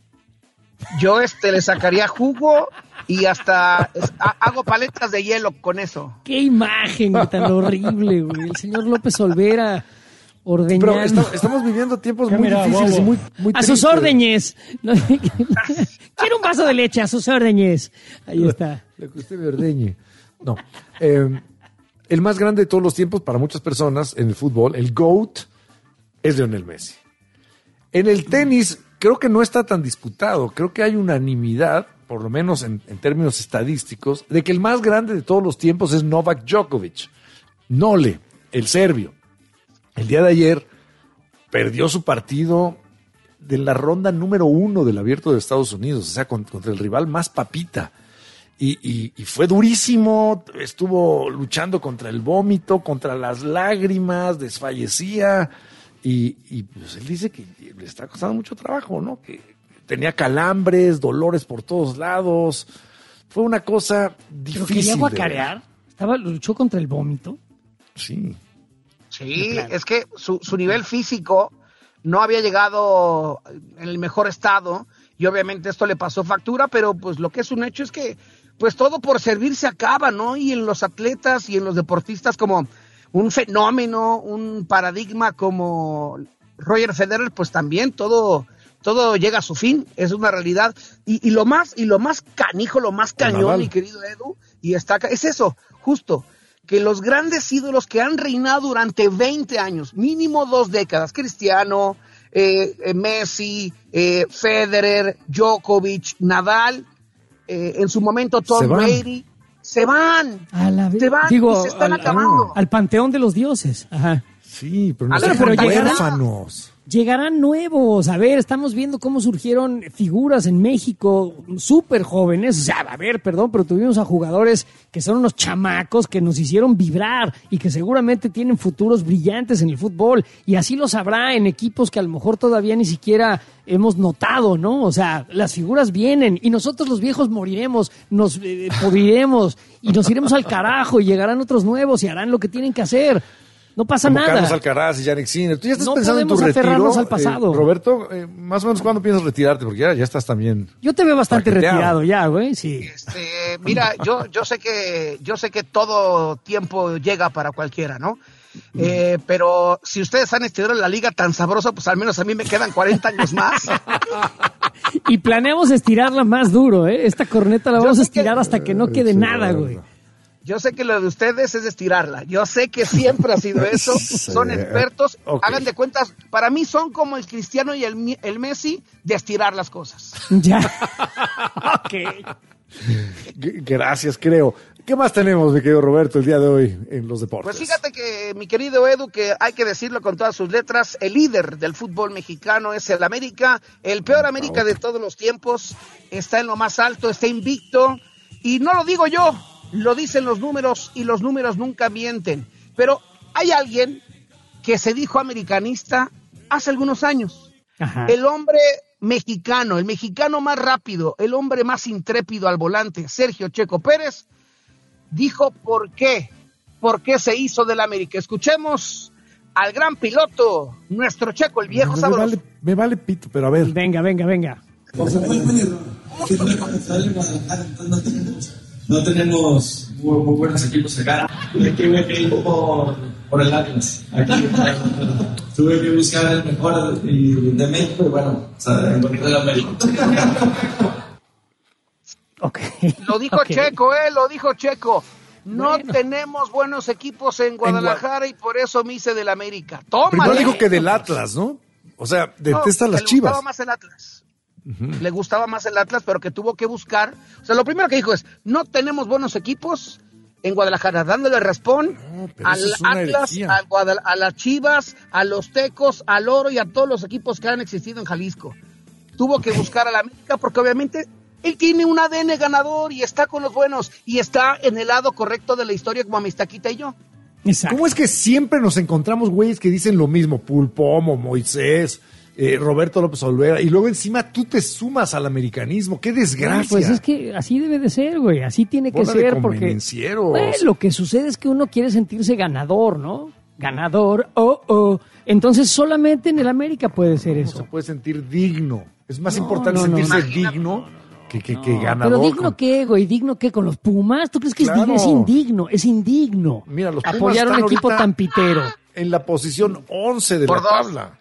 Yo este le sacaría jugo y hasta es, ha, hago paletas de hielo con eso. Qué imagen tan horrible, güey. El señor López Olvera ordeñando. Pero está, estamos viviendo tiempos muy mira, difíciles bobo. y muy, muy A tristes. sus órdenes. No, quiero un vaso de leche, a sus órdenes. Ahí está. Lo que usted me ordeñe. No. Eh, el más grande de todos los tiempos para muchas personas en el fútbol, el GOAT, es Lionel Messi. En el tenis creo que no está tan disputado. Creo que hay unanimidad, por lo menos en, en términos estadísticos, de que el más grande de todos los tiempos es Novak Djokovic. Nole, el serbio. El día de ayer perdió su partido de la ronda número uno del Abierto de Estados Unidos, o sea, contra el rival más papita. Y, y, y fue durísimo, estuvo luchando contra el vómito, contra las lágrimas, desfallecía. Y, y pues él dice que le está costando mucho trabajo, ¿no? Que tenía calambres, dolores por todos lados. Fue una cosa difícil. ¿Pero quería guacarear? ¿Estaba, luchó contra el vómito? Sí. Sí, claro. Es que su, su nivel físico no había llegado en el mejor estado y obviamente esto le pasó factura, pero pues lo que es un hecho es que pues todo por servir se acaba, ¿no? Y en los atletas y en los deportistas como un fenómeno, un paradigma como Roger Federer, pues también todo, todo llega a su fin, es una realidad. Y, y lo más, y lo más canijo, lo más cañón, mi querido Edu, y está acá, es eso, justo, que los grandes ídolos que han reinado durante veinte años, mínimo dos décadas, Cristiano, eh, eh, Messi, eh, Federer, Djokovic, Nadal, eh, en su momento Tom Brady, se van, a la se van digo, y se están al, acabando. Al panteón de los dioses. Ajá. Sí, pero no a son ver, pero huérfanos. Llegarán nuevos. A ver, estamos viendo cómo surgieron figuras en México súper jóvenes. O sea, a ver, perdón, pero tuvimos a jugadores que son unos chamacos que nos hicieron vibrar y que seguramente tienen futuros brillantes en el fútbol. Y así los habrá en equipos que a lo mejor todavía ni siquiera hemos notado, ¿no? O sea, las figuras vienen y nosotros los viejos moriremos, nos eh, podriremos y nos iremos al carajo y llegarán otros nuevos y harán lo que tienen que hacer. No pasa Como nada. Carlos Alcaraz y Yannick Sinner. Tú ya estás No pensando en tu podemos retiro. aferrarnos al pasado. Eh, Roberto, eh, más o menos, ¿cuándo piensas retirarte? Porque ya, ya estás también. Yo te veo bastante paqueteado. retirado ya, güey, sí. Este, mira, yo, yo sé que, yo sé que todo tiempo llega para cualquiera, ¿no? Eh, pero si ustedes han estirado la liga tan sabrosa, pues al menos a mí me quedan cuarenta años más. Y planeamos estirarla más duro, ¿eh? Esta corneta la Yo vamos a sé que- estirar hasta que no quede nada, güey. Yo sé que lo de ustedes es estirarla. Yo sé que siempre ha sido eso. Son expertos. Ok. Hagan de cuentas, para mí son como el Cristiano y el, Mi- el Messi de estirar las cosas. Ya. Ok. G- Gracias, creo. ¿Qué más tenemos, mi querido Roberto, el día de hoy en los deportes? Pues fíjate que, mi querido Edu, que hay que decirlo con todas sus letras, el líder del fútbol mexicano es el América, el peor América de todos los tiempos, está en lo más alto, está invicto, y no lo digo yo, lo dicen los números, y los números nunca mienten. Pero hay alguien que se dijo americanista hace algunos años. Ajá. El hombre mexicano, el mexicano más rápido, el hombre más intrépido al volante, Sergio Checo Pérez, dijo por qué, por qué se hizo del América. Escuchemos al gran piloto, nuestro Checo, el viejo me, sabroso. vale, me vale pito, pero a ver. Venga, venga, venga. O sea, fue un error. Que no le comenzó en Guadalajara, entonces no tenemos, no tenemos muy, muy buenos equipos acá. Aquí me quedé por, por el Atlas. Aquí tuve que buscar el mejor y- de México y bueno, o sea, encontré el América. Okay. Lo dijo Ok. Checo, eh, lo dijo Checo. No Bueno. tenemos buenos equipos en Guadalajara y por eso me hice del América. Toma. Primero dijo que del Atlas, ¿no? O sea, detesta las Le Chivas. gustaba más el Atlas. Le gustaba más el Atlas, pero que tuvo que buscar. O sea, lo primero que dijo es, no tenemos buenos equipos en Guadalajara, dándole respond pero al eso es una Atlas, herejía. al Guadal- a las Chivas, a los Tecos, al Oro y a todos los equipos que han existido en Jalisco. Tuvo que buscar a la América porque obviamente él tiene un A D N ganador y está con los buenos y está en el lado correcto de la historia como Amistaquita y yo. Exacto. ¿Cómo es que siempre nos encontramos güeyes que dicen lo mismo? Pulpomo, Moisés, eh, Roberto López Olvera, y luego encima tú te sumas al americanismo. ¡Qué desgracia! Pues es que así debe de ser, güey. Así tiene que Bola de ser porque convenencieros. pues, lo que sucede es que uno quiere sentirse ganador, ¿no? Ganador, oh, oh. Entonces solamente en el América puede ser No eso. se puede sentir digno. Es más No, importante no, no, sentirse no. digno que, que, que ganador. Pero digno con- qué, güey, digno qué con los Pumas. ¿Tú crees que es Claro. digno? Es indigno, es indigno. Mira, los Pumas apoyar a un están equipo ahorita tan pitero. en la posición once de Por la dos. tabla.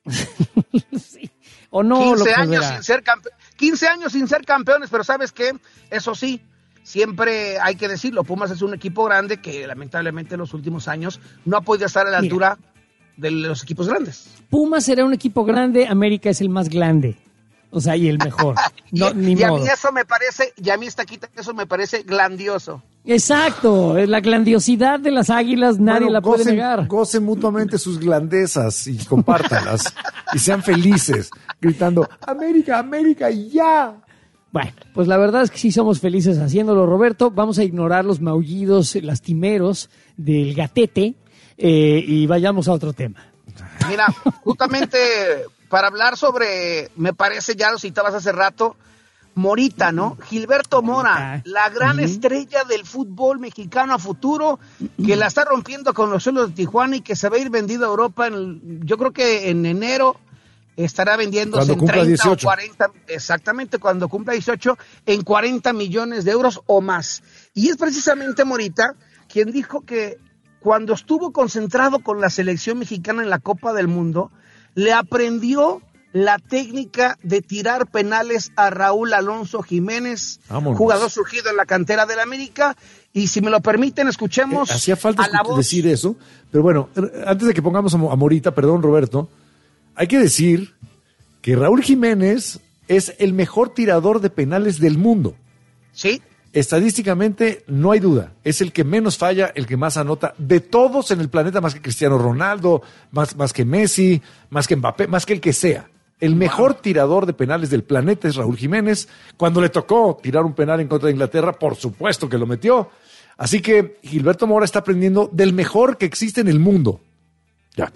O no, quince López años Olvera. sin ser campe- quince años sin ser campeones, pero ¿sabes qué? Eso sí, siempre hay que decirlo, Pumas es un equipo grande que lamentablemente en los últimos años no ha podido estar a la Mira. altura de los equipos grandes. Pumas será un equipo grande, América es el más grande. O sea, y el mejor. No, y, ni y a modo. mí eso me parece, y a mí esta quita eso me parece grandioso. Exacto, la grandiosidad de las águilas nadie Bueno, la puede gocen, negar. gocen mutuamente sus glandesas y compártanlas y sean felices, gritando América, América, ya. Bueno, pues la verdad es que sí somos felices haciéndolo, Roberto. Vamos a ignorar los maullidos lastimeros del gatete eh, y vayamos a otro tema. Mira, justamente para hablar sobre, me parece, ya lo citabas hace rato, Morita, ¿no? Gilberto Mora, la gran Ujú. estrella del fútbol mexicano a futuro, que la está rompiendo con los Cholos de Tijuana y que se va a ir vendido a Europa, en el- yo creo que en enero estará vendiéndose Cuando en cumpla treinta dieciocho. o cuarenta, exactamente, cuando cumpla dieciocho, en cuarenta millones de euros o más. Y es precisamente Morita quien dijo que cuando estuvo concentrado con la selección mexicana en la Copa del Mundo, le aprendió la técnica de tirar penales a Raúl Alonso Jiménez, Vámonos. jugador surgido en la cantera del América. Y si me lo permiten, escuchemos Eh, Hacía falta a la voz. decir eso, pero bueno, er- antes de que pongamos a Mo- a Morita, perdón Roberto, hay que decir que Raúl Jiménez es el mejor tirador de penales del mundo. Sí. Estadísticamente, no hay duda. Es el que menos falla, el que más anota de todos en el planeta, más que Cristiano Ronaldo, más, más que Messi, más que Mbappé, más que el que sea. El mejor tirador de penales del planeta es Raúl Jiménez. Cuando le tocó tirar un penal en contra de Inglaterra, por supuesto que lo metió. Así que Gilberto Mora está aprendiendo del mejor que existe en el mundo. Ya.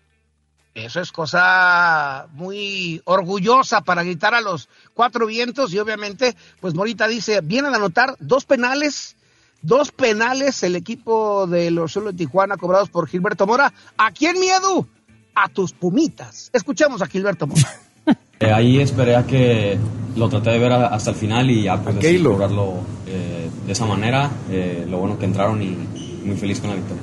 Eso es cosa muy orgullosa para gritar a los cuatro vientos y obviamente, pues Morita dice, vienen a anotar dos penales, dos penales el equipo de los Cholos de Tijuana cobrados por Gilberto Mora. ¿A quién miedo? A tus Pumitas. Escuchemos a Gilberto Mora. Eh, ahí esperé a que lo traté de ver a, hasta el final y ya pues decidí cobrarlo eh, de esa manera. Eh, lo bueno que entraron y muy feliz con la victoria.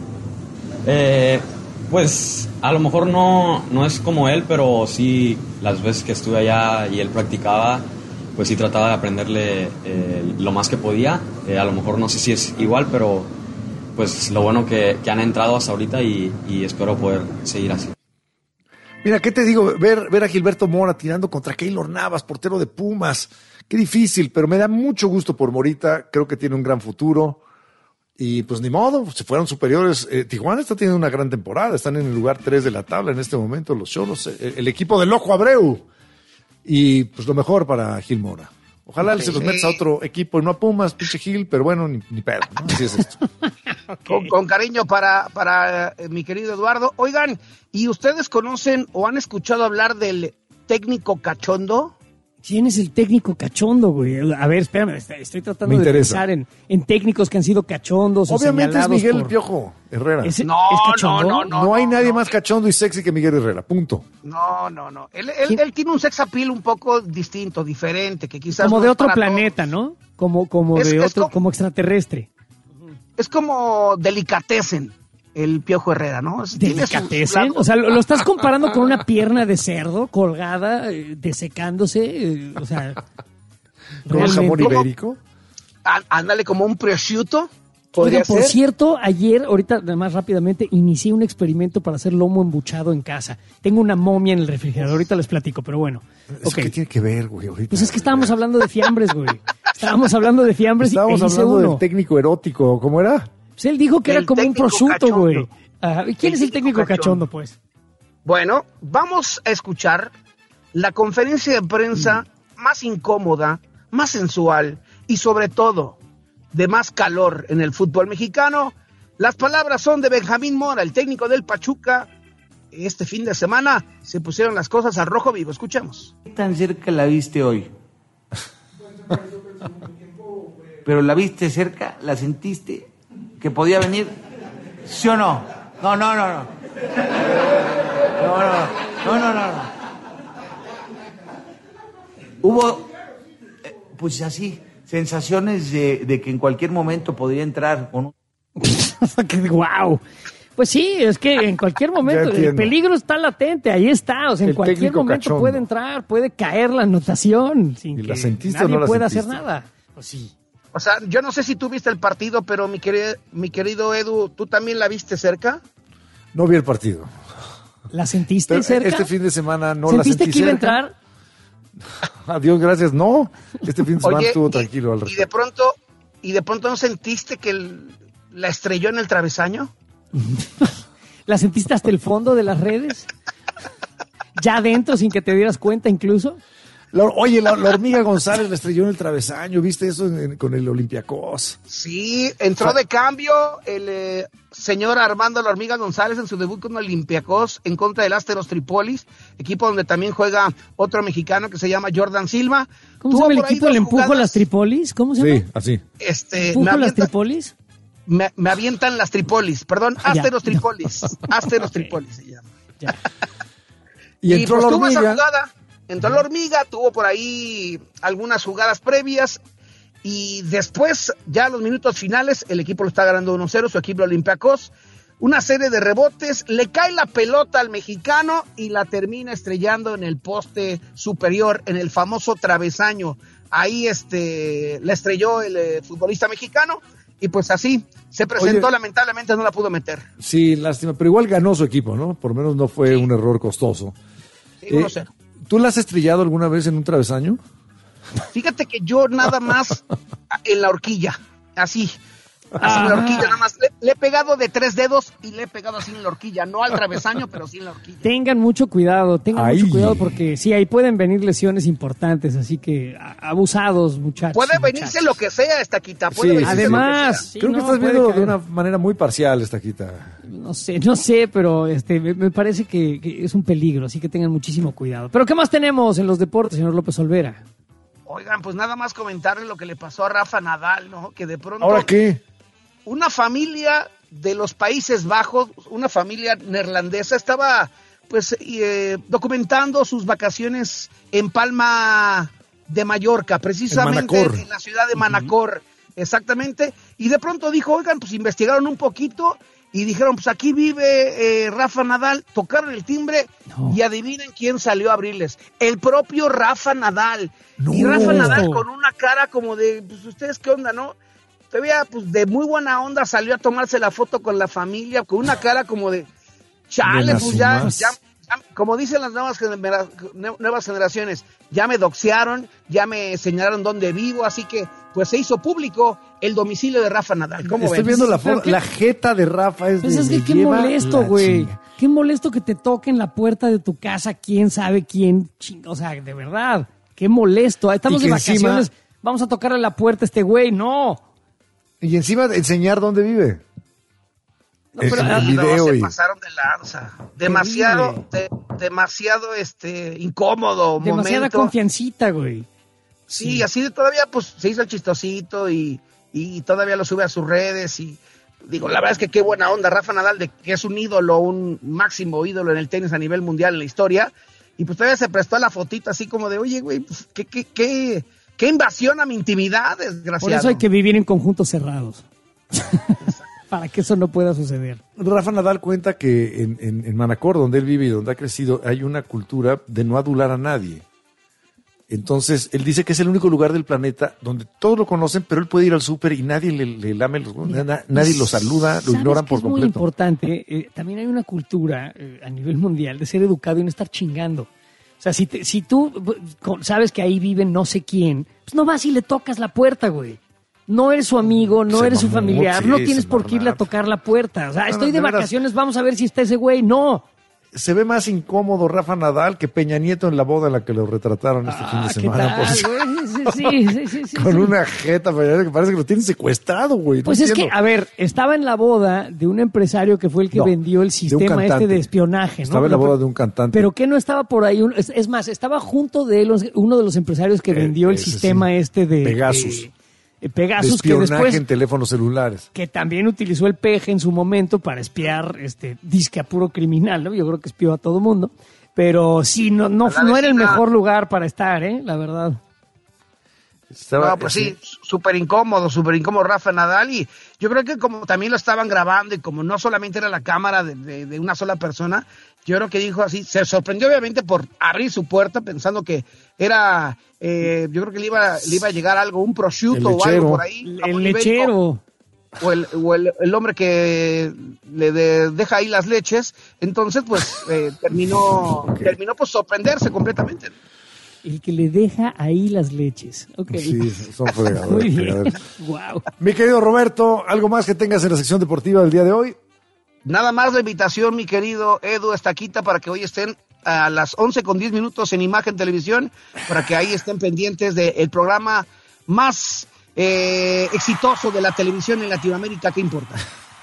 Eh, pues a lo mejor no, no es como él, pero sí las veces que estuve allá y él practicaba, pues sí trataba de aprenderle eh, lo más que podía. Eh, a lo mejor no sé si es igual, pero pues lo bueno que, que han entrado hasta ahorita y, y espero poder seguir así. Mira, ¿qué te digo? Ver, ver a Gilberto Mora tirando contra Keylor Navas, portero de Pumas. Qué difícil, pero me da mucho gusto por Morita. Creo que tiene un gran futuro. Y pues ni modo, se fueron superiores. Eh, Tijuana está teniendo una gran temporada. Están en el lugar tres de la tabla en este momento, los Cholos. El, el equipo del Ojo Abreu. Y pues lo mejor para Gil Mora. Ojalá sí. se los metas a otro equipo y no a Pumas, pinche Gil, pero bueno, ni, ni pedo, ¿no? Así es esto. Okay. Con, con cariño para, para eh, mi querido Eduardo. Oigan, ¿y ustedes conocen o han escuchado hablar del técnico cachondo? ¿Quién es el técnico cachondo, güey? A ver, espérame, estoy tratando de pensar en, en técnicos que han sido cachondos. Obviamente o es Miguel por... Piojo Herrera. ¿Es, no, ¿es cachondo? no, no, no. No hay no, nadie no. más cachondo y sexy que Miguel Herrera, punto. No, no, no. Él, él, él tiene un sex appeal un poco distinto, diferente, que quizás como no de otro para planeta, todos. ¿no? Como, como Es- de es otro, como- como extraterrestre. Es como delicatessen, el Piojo Herrera, ¿no? Es- tiene su- su ¿Delicatessen? lado- O sea, ¿lo, lo estás comparando con una pierna de cerdo colgada, eh, desecándose? eh, o sea, ¿Con jamón ibérico? Á- Ándale, como un prosciutto. Oigan, Podría por ser. cierto, ayer, ahorita más rápidamente, inicié un experimento para hacer lomo embuchado en casa. Tengo una momia en el refrigerador, ahorita les platico, pero bueno. ¿Eso Ok. qué tiene que ver, güey, ahorita? Pues es que estábamos hablando de fiambres, güey. Estábamos hablando de fiambres Estábamos y e hice hablando uno. del técnico erótico, ¿cómo era? Pues él dijo que El era como un técnico prosciutto, cachondo. güey. Ajá. ¿Y quién El es el técnico técnico cachondo, cachondo. pues? Bueno, vamos a escuchar la conferencia de prensa más incómoda, más sensual y sobre todo de más calor en el fútbol mexicano. Las palabras son de Benjamín Mora, el técnico del Pachuca. Este fin de semana se pusieron las cosas a rojo vivo. Escuchemos. ¿Qué tan cerca la viste hoy? ¿Pero la viste cerca? ¿La sentiste? ¿Que podía venir? ¿Sí o no? No, no, no, no. No, no, no, no, no. no. Hubo, eh, pues así, sensaciones de, de que en cualquier momento podría entrar con un... ¡Wow! Pues sí, es que en cualquier momento el entiendo. peligro está latente, ahí está. O sea, en El cualquier técnico momento cachondo. puede entrar, puede caer la anotación sin ¿Y que la sentiste o nadie no la pueda sentiste? hacer nada. Pues sí. O sea, yo no sé si tú viste el partido, pero mi querido, mi querido Edu, ¿tú también la viste cerca? No vi el partido. ¿La sentiste Pero cerca? este fin de semana no la ¿Sentiste sentí que iba a cerca. entrar? Adiós, gracias. No, este fin de semana Oye, estuvo y- tranquilo al Y de respecto. pronto, y de pronto no sentiste que el- la estrelló en el travesaño. ¿La sentiste hasta el fondo de las redes? ¿Ya adentro sin que te dieras cuenta incluso? La- oye, la, la hormiga González la estrelló en el travesaño. ¿Viste eso en- en- con el Olympiacos? Sí, entró de cambio el eh, señor Armando La Hormiga González en su debut con Olympiacos en contra del Asteros Tripolis, equipo donde también juega otro mexicano que se llama Jordan Silva. ¿Cómo se Tuvo llama el por ahí equipo? dos ¿Le empujo jugadas, las Tripolis? ¿Cómo se llama? Sí, así. Este, ¿Empujo me, las avienta- Tripolis? me, me avientan las Tripolis, perdón, Ah, ya. Asteros Tripolis, Asteros Tripolis se llama. Ya. Y entró pues la tuvo esa hormiga. jugada, entró la hormiga, tuvo por ahí algunas jugadas previas y después, ya a los minutos finales, el equipo lo está ganando uno cero, su equipo Olympiacos, una serie de rebotes, le cae la pelota al mexicano y la termina estrellando en el poste superior, en el famoso travesaño. Ahí este, la estrelló el eh, futbolista mexicano y pues así se presentó, Oye. lamentablemente no la pudo meter. Sí, lástima, pero igual ganó su equipo, ¿no? Por lo menos no fue un error costoso. Sí, Eh, uno cero. ¿Tú la has estrellado alguna vez en un travesaño? Fíjate que yo nada más en la horquilla, así. Así en la horquilla, nada más. Le, le he pegado de tres dedos y le he pegado así en la horquilla. No al travesaño, pero sí en la horquilla. Tengan mucho cuidado, tengan Ay. mucho cuidado porque sí, ahí pueden venir lesiones importantes, así que a- abusados, muchachos. Puede muchachos. venirse lo que sea, Estaquita. Puede Sí, venirse Además, lo que sea. sí, Creo que no, estás puede viendo de caer. una manera muy parcial esta quita. No sé, no sé, pero este me, me parece que, que es un peligro, así que tengan muchísimo cuidado. Pero ¿qué más tenemos en los deportes, señor López Olvera? Oigan, pues nada más comentarle lo que le pasó a Rafa Nadal, ¿no? Que de pronto... ¿Ahora qué? Una familia de los Países Bajos, una familia neerlandesa, estaba pues eh, documentando sus vacaciones en Palma de Mallorca, precisamente En Manacor. en la ciudad de Manacor, exactamente, y de pronto dijo, oigan, pues investigaron un poquito y dijeron, pues aquí vive eh, Rafa Nadal, tocaron el timbre y adivinen quién salió a abrirles, el propio Rafa Nadal, No. y Rafa Nadal con una cara como de, pues ustedes qué onda, ¿no? Todavía, pues, de muy buena onda salió a tomarse la foto con la familia, con una cara como de, chale, Buenas pues ya, sumas. ya, ya- como dicen las nuevas, genera- nuevas generaciones, ya me doxearon, ya me señalaron dónde vivo, así que, pues, se hizo público el domicilio de Rafa Nadal. ¿Cómo Estoy ven? viendo la Pero foto, qué- la jeta de Rafa es Pues de es que me qué lleva molesto, la güey. chinga. Qué molesto que te toquen la puerta de tu casa, quién sabe quién, ching- o sea, de verdad, qué molesto. Estamos Y de que vacaciones, encima- vamos a tocarle la puerta a este güey, no. Y encima de enseñar dónde vive. No, Es pero en no, el video se y- pasaron de lanza. Demasiado, de- demasiado, este, incómodo Demasiada momento. confiancita, güey. Sí, así de todavía pues se hizo el chistosito y, y todavía lo sube a sus redes y digo, la verdad es que qué buena onda Rafa Nadal, de que es un ídolo, un máximo ídolo en el tenis a nivel mundial en la historia, y pues todavía se prestó a la fotita así como de, oye, güey, pues, qué, qué, qué, qué invasión a mi intimidad, desgraciado. Por eso hay que vivir en conjuntos cerrados. Para que eso no pueda suceder. Rafa Nadal cuenta que en, en, en Manacor, donde él vive y donde ha crecido, hay una cultura de no adular a nadie. Entonces, él dice que es el único lugar del planeta donde todos lo conocen, pero él puede ir al súper y nadie le, le lame los... na- nadie lo saluda, lo ¿Sabes ignoran qué por es muy completo. importante? Eh, también hay una cultura eh, a nivel mundial de ser educado y no estar chingando. O sea, si, te- si tú eh, con- sabes que ahí vive no sé quién, pues no vas y le tocas la puerta, güey. No eres su amigo, no Se eres su mamó, familiar, sí, no se tienes por qué irle a mamó. tocar la puerta. O sea, No, estoy no, de de veras. vacaciones, vamos a ver si está ese güey. No. Se ve más incómodo Rafa Nadal que Peña Nieto en la boda en la que lo retrataron este fin de Ah, ¿qué semana. tal, por- güey? Sí, sí, sí, sí, sí, Con sí. una jeta Peña Nieto que parece que lo tienen secuestrado, güey. No Pues es que, entiendo. a ver, estaba en la boda de un empresario que fue el que No, vendió el de un sistema este cantante. de espionaje, ¿no? Estaba en la Pero- boda de un cantante. Pero que no estaba por ahí, un- es, es más, estaba junto de él los- uno de los empresarios que Eh, vendió el ese sistema sí. este de Pegasus. de- de De Pegasus, que espionaje después en teléfonos celulares. que también utilizó el peje en su momento para espiar, este, disque a puro criminal, ¿no? Yo creo que espió a todo mundo. Pero sí, no, no, A la no era el vecina. mejor lugar para estar, ¿eh? La verdad. Estaba- No, pues sí, súper incómodo, súper incómodo Rafa Nadal, y yo creo que como también lo estaban grabando y como no solamente era la cámara de, de- de una sola persona, yo creo que dijo así, se sorprendió obviamente por abrir su puerta pensando que era, eh, yo creo que le iba, le iba a llegar algo, un prosciutto El o algo lechero. por ahí. El jamón ibérico, lechero. O, el, o el, el hombre que le de- deja ahí las leches, entonces pues eh, terminó, terminó por sorprenderse completamente. El que le deja ahí las leches. Ok. Sí, son fregadores. Muy bien. fregadores. Wow. Mi querido Roberto, ¿algo más que tengas en la sección deportiva del día de hoy? Nada más la invitación, mi querido Edu Estaquita, para que hoy estén a las once con diez minutos en Imagen Televisión, para que ahí estén pendientes del programa más eh, exitoso de la televisión en Latinoamérica. ¿Qué importa?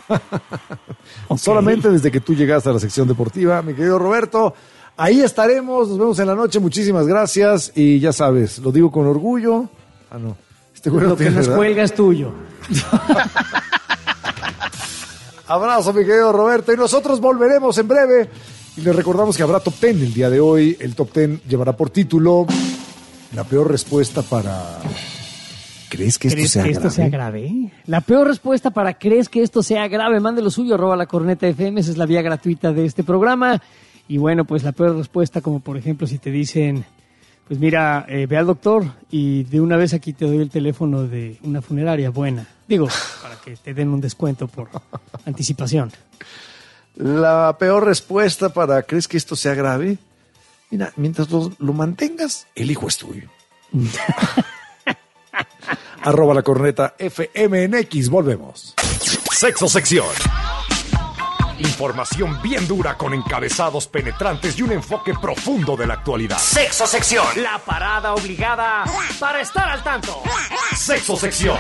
Solamente desde que tú llegaste a la sección deportiva, mi querido Roberto. Ahí estaremos, nos vemos en la noche, muchísimas gracias. Y ya sabes, lo digo con orgullo. Ah, no. Este güey no Lo que tiene, nos ¿verdad? cuelga es tuyo. Abrazo, mi querido Roberto. Y nosotros volveremos en breve. Y les recordamos que habrá Top Ten el día de hoy. El Top Ten llevará por título la peor respuesta para... ¿Crees que esto ¿Crees sea que esto grave? sea grave? La peor respuesta para ¿crees que esto sea grave? Mande lo suyo, arroba la corneta F M, esa es la vía gratuita de este programa. Y bueno, pues la peor respuesta, como por ejemplo si te dicen, pues mira, eh, ve al doctor y de una vez aquí te doy el teléfono de una funeraria buena. Digo, para que te den un descuento por anticipación. La peor respuesta para ¿crees que esto sea grave? Mira, mientras lo, lo mantengas, el hijo es tuyo. Arroba la corneta F M N X. Volvemos. Sexo sección. Información bien dura con encabezados penetrantes y un enfoque profundo de la actualidad. Sexo sección. La parada obligada para estar al tanto. Sexo sección.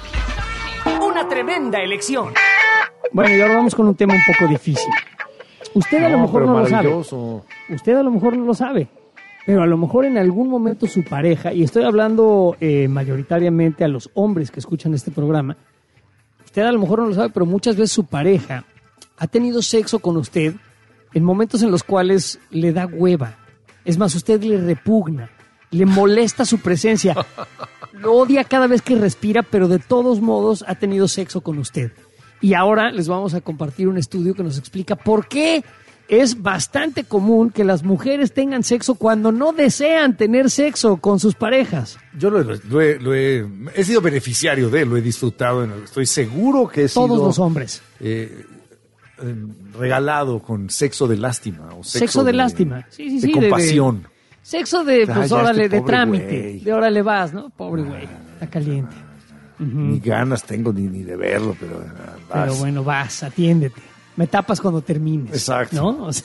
Una tremenda elección. Bueno, y ahora vamos con un tema un poco difícil. Usted a lo No, mejor pero no lo sabe. maravilloso. Usted a lo mejor no lo sabe. Pero a lo mejor en algún momento su pareja, y estoy hablando eh, mayoritariamente a los hombres que escuchan este programa, usted a lo mejor no lo sabe, pero muchas veces su pareja ha tenido sexo con usted en momentos en los cuales le da hueva. Es más, usted le repugna, le molesta su presencia, lo odia cada vez que respira, pero de todos modos ha tenido sexo con usted. Y ahora les vamos a compartir un estudio que nos explica por qué es bastante común que las mujeres tengan sexo cuando no desean tener sexo con sus parejas. Yo lo, lo he, lo he, he sido beneficiario de él, lo he disfrutado, estoy seguro que he sido... Todos los hombres. Eh, eh, regalado con sexo de lástima. O sexo, Sexo de, de lástima. Sí, sí, de sí. compasión. De, de, sexo de, pues Ah, ya órale, este de pobre trámite. güey. De órale vas, ¿no? Pobre güey. Está caliente. Ni ganas tengo ni, ni de verlo, pero... ah, vas. Pero bueno, vas, atiéndete. Me tapas cuando termines. Exacto. ¿No? O sea,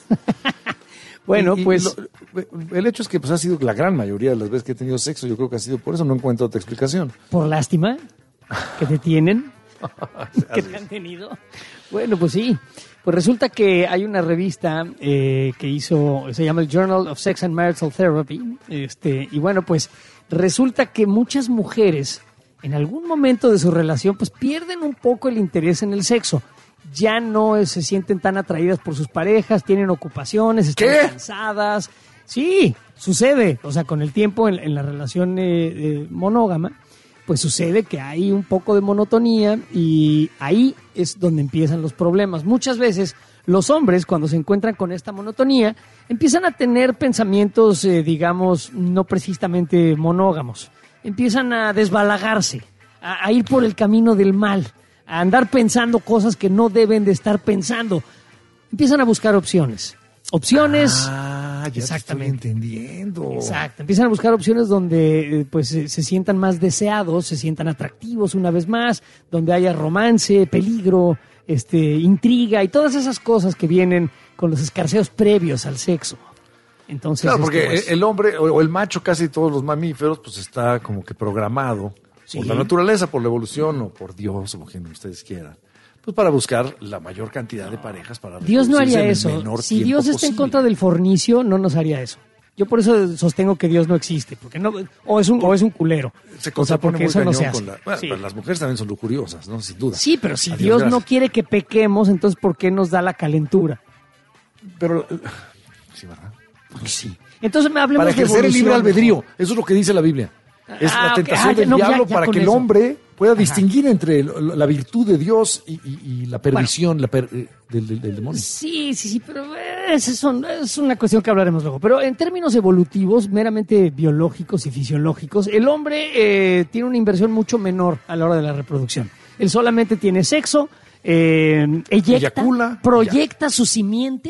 bueno, Y- y pues... lo- el hecho es que pues, ha sido la gran mayoría de las veces que he tenido sexo, yo creo que ha sido por eso, no encuentro otra explicación. Por lástima que te tienen, que te han tenido. Bueno, pues sí. Pues resulta que hay una revista eh, que hizo, se llama el Journal of Sex and Marital Therapy. Este, y bueno, pues resulta que muchas mujeres en algún momento de su relación pues pierden un poco el interés en el sexo. Ya no se sienten tan atraídas por sus parejas, tienen ocupaciones, están ¿Qué? cansadas. Sí, sucede. O sea, con el tiempo en, en la relación eh, eh, monógama, pues sucede que hay un poco de monotonía y ahí es donde empiezan los problemas. Muchas veces los hombres, cuando se encuentran con esta monotonía, empiezan a tener pensamientos, eh, digamos, no precisamente monógamos. Empiezan a desbalagarse, a, a ir por el camino del mal, a andar pensando cosas que no deben de estar pensando. Empiezan a buscar opciones. Opciones... Ah, ya exactamente. te estoy entendiendo. Exacto. Empiezan a buscar opciones donde eh, pues se, se sientan más deseados, se sientan atractivos una vez más, donde haya romance, peligro, este, intriga y todas esas cosas que vienen con los escarceos previos al sexo. Entonces, Claro, porque este, pues, el hombre o el macho, casi todos los mamíferos, pues está como que programado Sí. por la naturaleza, por la evolución o por Dios, o quien ustedes quieran, pues para buscar la mayor cantidad de parejas para Dios no reproducirse haría en el eso. menor Si tiempo Dios está en posible. contra del fornicio, no nos haría eso. Yo por eso sostengo que Dios no existe, porque no, o es un, o es un culero. Se O sea, contrapone porque muy eso no cañón se hace. con la... Bueno, Sí. pero las mujeres también son lujuriosas, ¿no? Sin duda. Sí, pero si A Dios no gracias. quiere que pequemos, entonces ¿por qué nos da la calentura? Pero... eh, Sí, ¿verdad? Sí. Entonces me hablemos Para de ejercer el libre evolución. albedrío. Eso es lo que dice la Biblia. Es Ah, la ok. tentación Ah, ya, del no, ya- diablo ya para con que el eso. hombre pueda Ajá. distinguir entre el- la virtud de Dios y, y- y la perdición la per- eh, del, del- del demonio. Sí, sí, sí, pero eh, es, son- es una cuestión que hablaremos luego. Pero en términos evolutivos, meramente biológicos y fisiológicos, el hombre eh, tiene una inversión mucho menor a la hora de la reproducción. Él solamente tiene sexo, eh, eyecta, Eyacula, proyecta su simiente,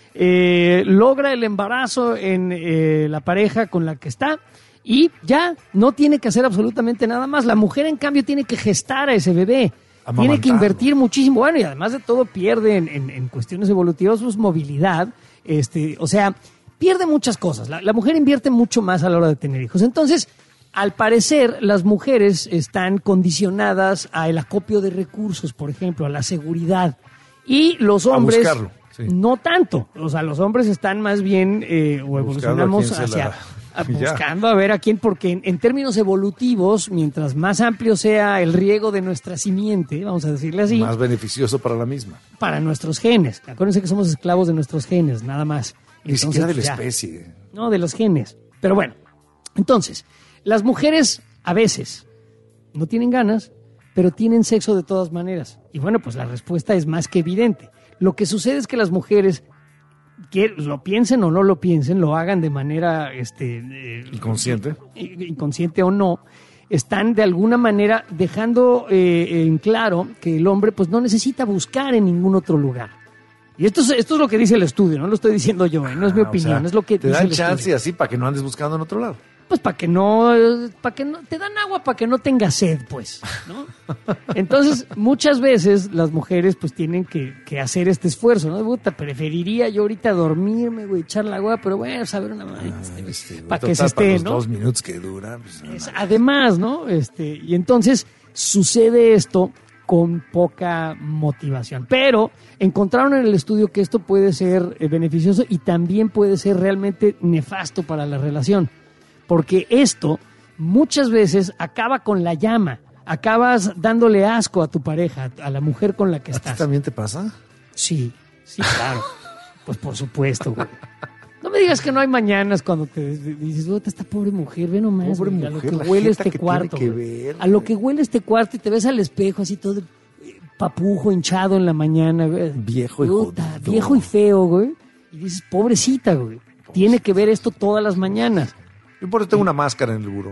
eh, logra el embarazo en eh, la pareja con la que está y ya no tiene que hacer absolutamente nada más. La mujer, en cambio, tiene que gestar a ese bebé. Tiene que Amamantarlo. invertir muchísimo. Bueno, y además de todo pierde en, en- en cuestiones evolutivas pues, movilidad. Este, o sea, pierde muchas cosas. La, la mujer invierte mucho más a la hora de tener hijos. Entonces, al parecer, las mujeres están condicionadas al acopio de recursos, por ejemplo, a la seguridad. Y los A hombres... buscarlo, sí. No tanto. O sea, los hombres están más bien eh, o Buscando a evolucionamos quién se hacia... la- a- Ya. buscando a ver a quién, porque en, en términos evolutivos, mientras más amplio sea el riego de nuestra simiente, vamos a decirle así, Más beneficioso para la misma. para nuestros genes. Acuérdense que somos esclavos de nuestros genes, nada más. Ni Entonces, siquiera de la ya. especie. No, de los genes. Pero bueno, entonces, las mujeres a veces no tienen ganas, pero tienen sexo de todas maneras. Y bueno, pues la respuesta es más que evidente. Lo que sucede es que las mujeres, que lo piensen o no lo piensen, lo hagan de manera este, eh, Inconsciente. inconsciente o no, están de alguna manera dejando eh, en claro que el hombre pues no necesita buscar en ningún otro lugar. Y esto es, esto es lo que dice el estudio, no lo estoy diciendo yo, ¿eh? No es mi Ah, o opinión, sea, es lo que te dice dan el chance estudio. así para que no andes buscando en otro lado. Pues para que no, para que no, te dan agua para que no tengas sed, pues, ¿no? Entonces, muchas veces las mujeres pues tienen que, que hacer este esfuerzo, ¿no? Puta, preferiría yo ahorita dormirme, güey, echar el agua, pero bueno, saber una madre, Ah, este, para total, que se para esté, los ¿no? dos minutos que duran. Pues, no, Es- además, ¿no? Este, y entonces sucede esto con poca motivación. Pero encontraron en el estudio que esto puede ser eh, beneficioso y también puede ser realmente nefasto para la relación. Porque esto muchas veces acaba con la llama. Acabas dándole asco a tu pareja, a la mujer con la que ¿A ti estás. también te pasa? Sí, sí, claro. Pues por supuesto, güey. No me digas que no hay mañanas cuando te dices, "Puta, esta pobre mujer, ve nomás, Pobre güey, a lo mujer, que la huele jeta este que cuarto. tiene que güey. ver, a lo que huele este cuarto y te ves al espejo así todo eh, papujo, hinchado en la mañana, güey. Viejo y Puta, jodido. viejo y feo, güey. Y dices, pobrecita, güey. Tiene que ver esto todas las mañanas. Yo por eso tengo una máscara en el buró.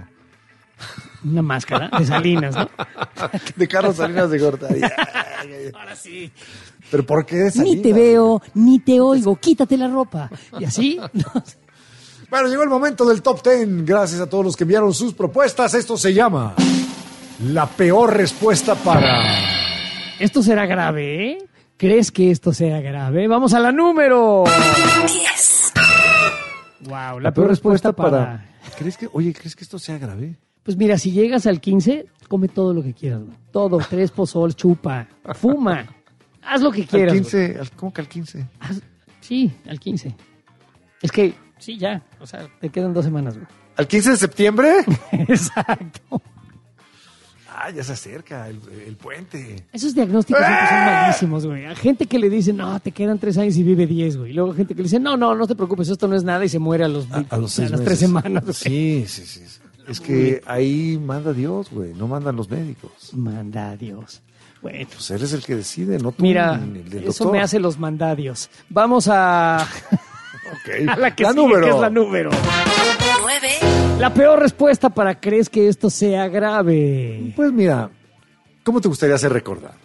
Una máscara de Salinas, ¿no? De Carlos Salinas de Gortari. Ahora sí. ¿Pero por qué de Ni Salinas? te veo, ni te oigo, quítate la ropa. Y así, no. Bueno, llegó el momento del top ten. Gracias a todos los que enviaron sus propuestas. Esto se llama la peor respuesta para... Esto será grave, ¿eh? ¿Crees que esto sea grave? Vamos a la número diez. Wow, la, peor respuesta para... ¿Crees que, oye, ¿crees que esto sea grave? Pues mira, si llegas al quince, come todo lo que quieras, güey. Todo, tres pozol, chupa, fuma. Haz lo que quieras. Al güey. quince, al- ¿cómo que al quince? Haz- sí, al quince. Es que, sí, ya. O sea, te quedan dos semanas, güey. ¿Al quince de septiembre? Exacto. Ah, ya se acerca el, el puente. Esos diagnósticos siempre son malísimos, güey. A gente que le dice, no, te quedan tres años y vive diez, güey. Y luego gente que le dice, no, no, no te preocupes, esto no es nada y se muere a los, A, a los seis las meses. tres semanas. güey. Sí, sí, sí. Es que ahí manda Dios, güey. No mandan los médicos. Manda a Dios. Bueno, Pues él es el que decide, no tú. mira, ni el del eso doctor. me hace los mandadios. Vamos a, Ok. a la que La sigue, número. que es la número. nueve. La peor respuesta para crees que esto sea grave. Pues mira, ¿cómo te gustaría ser recordado?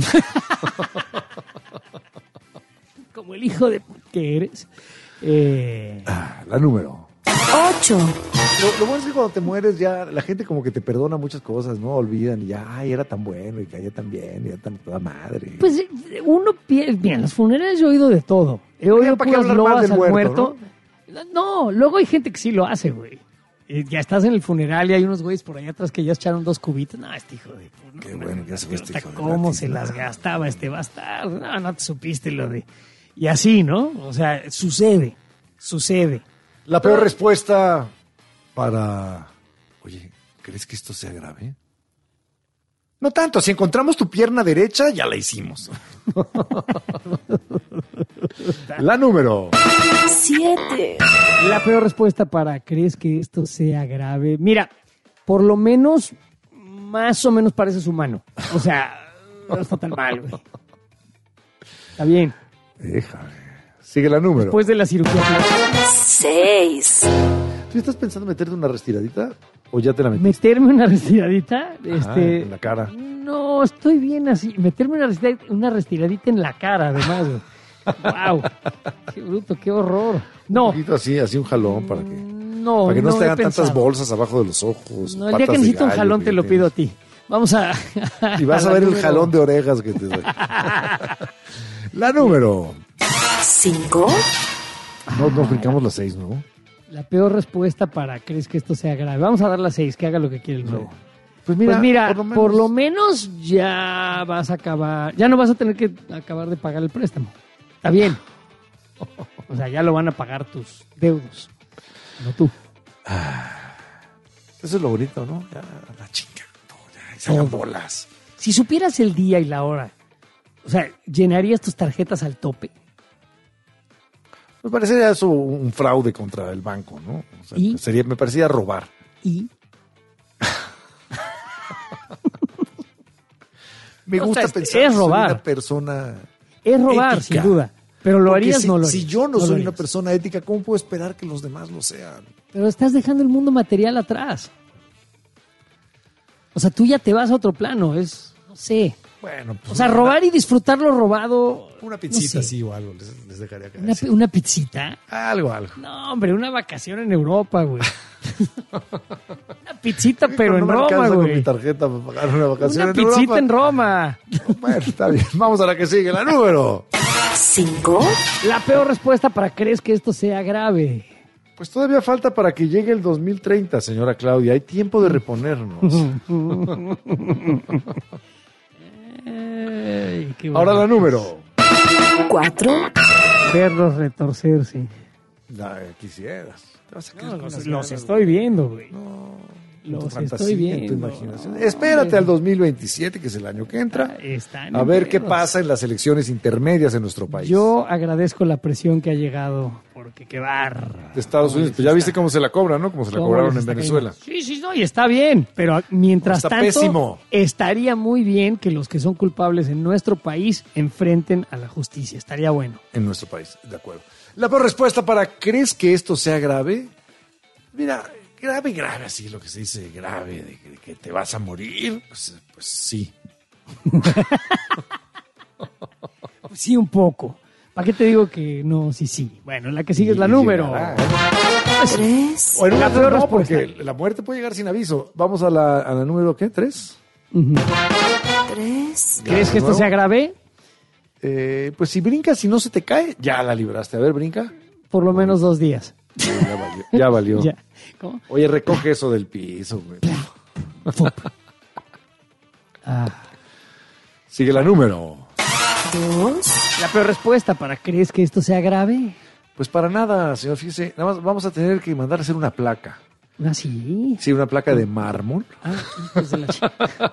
Como el hijo de p- que eres. Eh, Ah, la número. ocho. Lo, lo bueno es que cuando te mueres ya la gente como que te perdona muchas cosas, ¿no? Olvidan y ya, ay, era tan bueno y caía tan bien y era tan toda madre. Pues eh, uno piensa, bien, en los funerales yo he oído de todo. He oído ¿para qué puras hablar mal loas del al muerto, muerto. No, luego hay gente que sí lo hace, güey. Eh, Ya estás en el funeral y hay unos güeyes por allá atrás que ya echaron dos cubitos. No, este hijo de... Qué bueno, ya se fue este hijo de la ¿Cómo se tiznada. las gastaba este bastardo? No, no te supiste lo de... Y así, ¿no? O sea, sucede, sucede. La peor respuesta para... Oye, ¿crees que esto sea grave? No tanto, si encontramos tu pierna derecha, ya la hicimos. La número. siete. La peor respuesta para ¿crees que esto sea grave? Mira, por lo menos, más o menos pareces humano. O sea, no está tan mal, güey. Está bien. Déjame. Sigue la número. Después de la cirugía. seis. ¿Tú estás pensando meterte una restiradita o ya te la metiste? Meterme una restiradita, Ajá, este... en la cara. No, estoy bien así. Meterme una restiradita, una restiradita en la cara, además, güey. Wow. Qué bruto, qué horror. No. Un poquito así, así un jalón para que, No, para que no, no te he hagan tantas pensado. bolsas abajo de los ojos. No, el día que patas de necesito un gallo jalón te lo que pido a ti. Vamos a... Y vas a, la ver el número- jalón de orejas que te doy. La número. cinco. No, no brincamos las seis, ¿no? La peor respuesta para ¿crees que esto sea grave? Vamos a dar las seis, que haga lo que quiere el nuevo. Pues mira, Pues mira, por lo menos- por lo menos ya vas a acabar, ya no vas a tener que acabar de pagar el préstamo. Está bien. O sea, ya lo van a pagar tus deudos, no tú. Eso es lo bonito, ¿no? Ya, la chinga. No, ya, y se hagan bolas. Si supieras el día y la hora, o sea, ¿llenarías tus tarjetas al tope? Me parecería eso un fraude contra el banco, ¿no? O sea, ¿Y? sería, me parecía robar. Y Me O gusta sea, es- pensar es que soy robar. una persona es robar, ética. sin duda. Pero lo Porque harías, si, no lo si harías. yo no, lo soy una harías. persona ética, ¿cómo puedo esperar que los demás lo sean? Pero estás dejando el mundo material atrás. O sea, tú ya te vas a otro plano, es, no sé. Bueno, pues O sea, robar y disfrutar lo robado. una no pizzita sé. así o algo les, les dejaría caer. Una, sí. una pizzita. Algo, algo. No, hombre, una vacación en Europa, güey. Una pizzita, pero no en me Roma, con güey. mi tarjeta para pagar una vacación Una en pizzita Europa. en Roma. Bueno, está bien. Vamos a la que sigue, la número cinco. La peor respuesta para crees que esto sea grave. Pues todavía falta para que llegue el dos mil treinta, señora Claudia. Hay tiempo de reponernos. Ay, qué Ahora la número cuatro. Verlos retorcerse. Ay, quisieras. Te vas a quedar No, con los, las los ganas. estoy viendo, güey. En tu Los fantasía, estoy en tu viendo. imaginación. Espérate al dos mil veintisiete, que es el año que entra, Están a ver qué pedos. pasa en las elecciones intermedias en nuestro país. Yo agradezco la presión que ha llegado, porque qué barra. De Estados Unidos. Pues ya viste cómo se la cobran, ¿no? Como se la ¿Cómo cobraron les en está Venezuela. cayendo? Sí, sí, no, y está bien, pero mientras Está tanto, pésimo. estaría muy bien que los que son culpables en nuestro país enfrenten a la justicia. Estaría bueno. En nuestro país, de acuerdo. La peor respuesta para ¿crees que esto sea grave? Mira, grave, grave, así lo que se dice grave, de que, de que te vas a morir, pues, pues sí. Sí, un poco. ¿Para qué te digo que no? Sí, sí. Bueno, la que sigue es la Y número. llegará, ¿eh? Tres. Bueno, La la peor no, respuesta. porque la muerte puede llegar sin aviso. Vamos a la, a la número, ¿qué? ¿Tres? Tres. ¿Crees que esto sea grave? Eh, pues si brincas y no se te cae, ya la libraste. A ver, brinca. Por lo menos dos días. Ya valió. Ya valió. Ya. ¿Cómo? Oye, recoge eso del piso, güey. Ah. Sigue la número. Dos. La peor respuesta para ¿crees que esto sea grave? Pues para nada, señor. Fíjese, nada más vamos a tener que mandar a hacer una placa. ¿Ah, sí? Sí, una placa de mármol. Ah, hijos de la ch-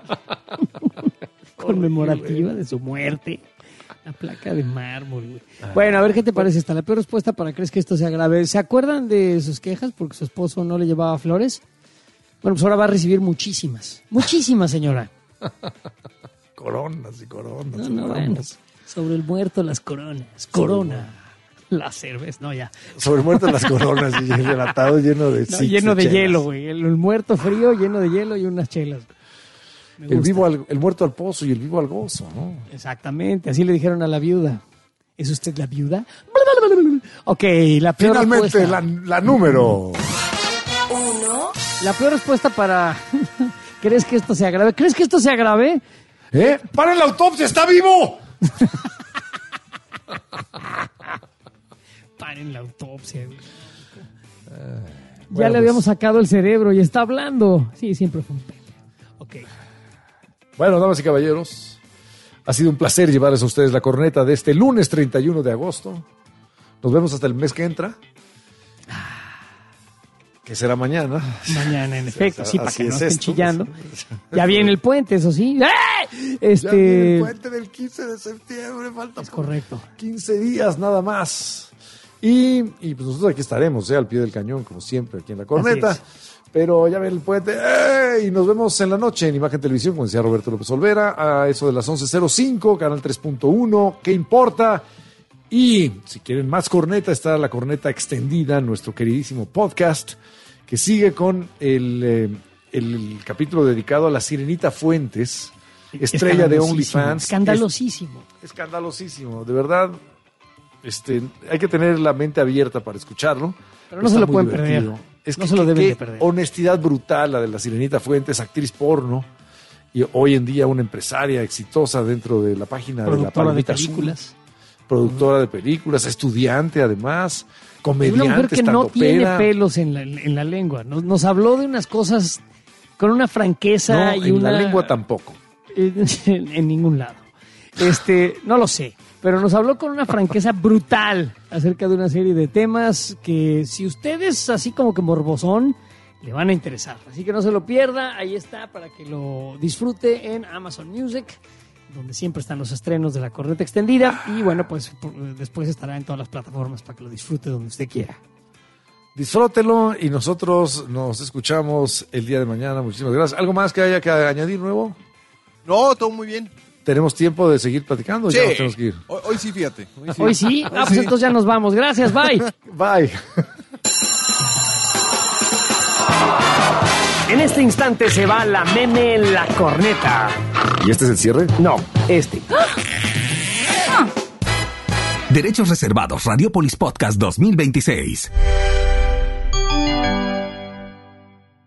Conmemorativa de su muerte. La placa de mármol, güey. Bueno, a ver qué te parece esta. La peor respuesta para crees que esto sea grave. ¿Se acuerdan de sus quejas porque su esposo no le llevaba flores? Bueno, pues ahora va a recibir muchísimas. Muchísimas, señora. Coronas y coronas. No, y no, coronas. bueno. Sobre el muerto las coronas. Corona. La cerveza, no, ya. Sobre el muerto las coronas y el atado lleno de No, six lleno de chelas. hielo, güey. El, el muerto frío, lleno de hielo y unas chelas. Me El, gusta. vivo al- el muerto al pozo y el vivo al gozo, ¿no? Exactamente, así le dijeron a la viuda. ¿Es usted la viuda? Ok, la peor Finalmente, respuesta. la, la número. Uno. La peor respuesta para... ¿Crees que esto sea grave? ¿Crees que esto sea grave? ¿Eh? ¡Paren la autopsia! ¡Está vivo! Paren la autopsia, güey. Ya bueno, le habíamos pues. sacado el cerebro y está hablando. Sí, siempre fue un pelo. Ok. Bueno, damas y caballeros, ha sido un placer llevarles a ustedes la corneta de este lunes treinta y uno de agosto. Nos vemos hasta el mes que entra. Que será mañana. Mañana, en efecto, sí, para Así que no es estén esto. chillando. Ya viene el puente, eso sí. ¡Eh! Este... Ya viene el puente del quince de septiembre, falta Es correcto. quince días nada más. Y, y pues nosotros aquí estaremos, ¿eh? Al pie del cañón, como siempre, aquí en la corneta. Así Pero ya viene el puente. ¡Eh! Y nos vemos en la noche en Imagen Televisión, como decía Roberto López Olvera, a eso de las once cero cinco, canal tres punto uno. ¿Qué importa? Y si quieren más corneta, está la corneta extendida, nuestro queridísimo podcast, que sigue con el, eh, el capítulo dedicado a la Sirenita Fuentes, estrella de Escandalosísimo, OnlyFans. Escandalosísimo. Es- escandalosísimo, de verdad. Este, hay que tener la mente abierta para escucharlo. Pero no Está se lo muy pueden divertido. perder. Es No que- se lo que- deben qué de perder. honestidad brutal la de la Sirenita Fuentes, actriz porno, y hoy en día una empresaria exitosa dentro de la página de la Productora de Palomita Azul. películas. Productora de películas, estudiante además, comediante, Una mujer que no tiene estandopera. pelos en la, en la lengua. Nos, nos habló de unas cosas con una franqueza No, y en una... la lengua tampoco. En, en ningún lado. Este, no lo sé, pero nos habló con una franqueza brutal acerca de una serie de temas que si ustedes así como que morbosón, le van a interesar. Así que no se lo pierda, ahí está para que lo disfrute en Amazon Music, donde siempre están los estrenos de la corneta extendida y bueno, pues por- después estará en todas las plataformas para que lo disfrute donde usted quiera. Disfrútelo y nosotros nos escuchamos el día de mañana. Muchísimas gracias. ¿Algo más que haya que añadir nuevo? No, todo muy bien. ¿Tenemos tiempo de seguir platicando? o Sí. Ya nos tenemos que ir. Hoy, hoy sí, fíjate. Hoy sí, ah, pues entonces ya nos vamos. Gracias, bye. Bye. En este instante se va la meme en la corneta. ¿Y este es el cierre? No, este. Derechos reservados, Radiopolis Podcast dos mil veintiséis.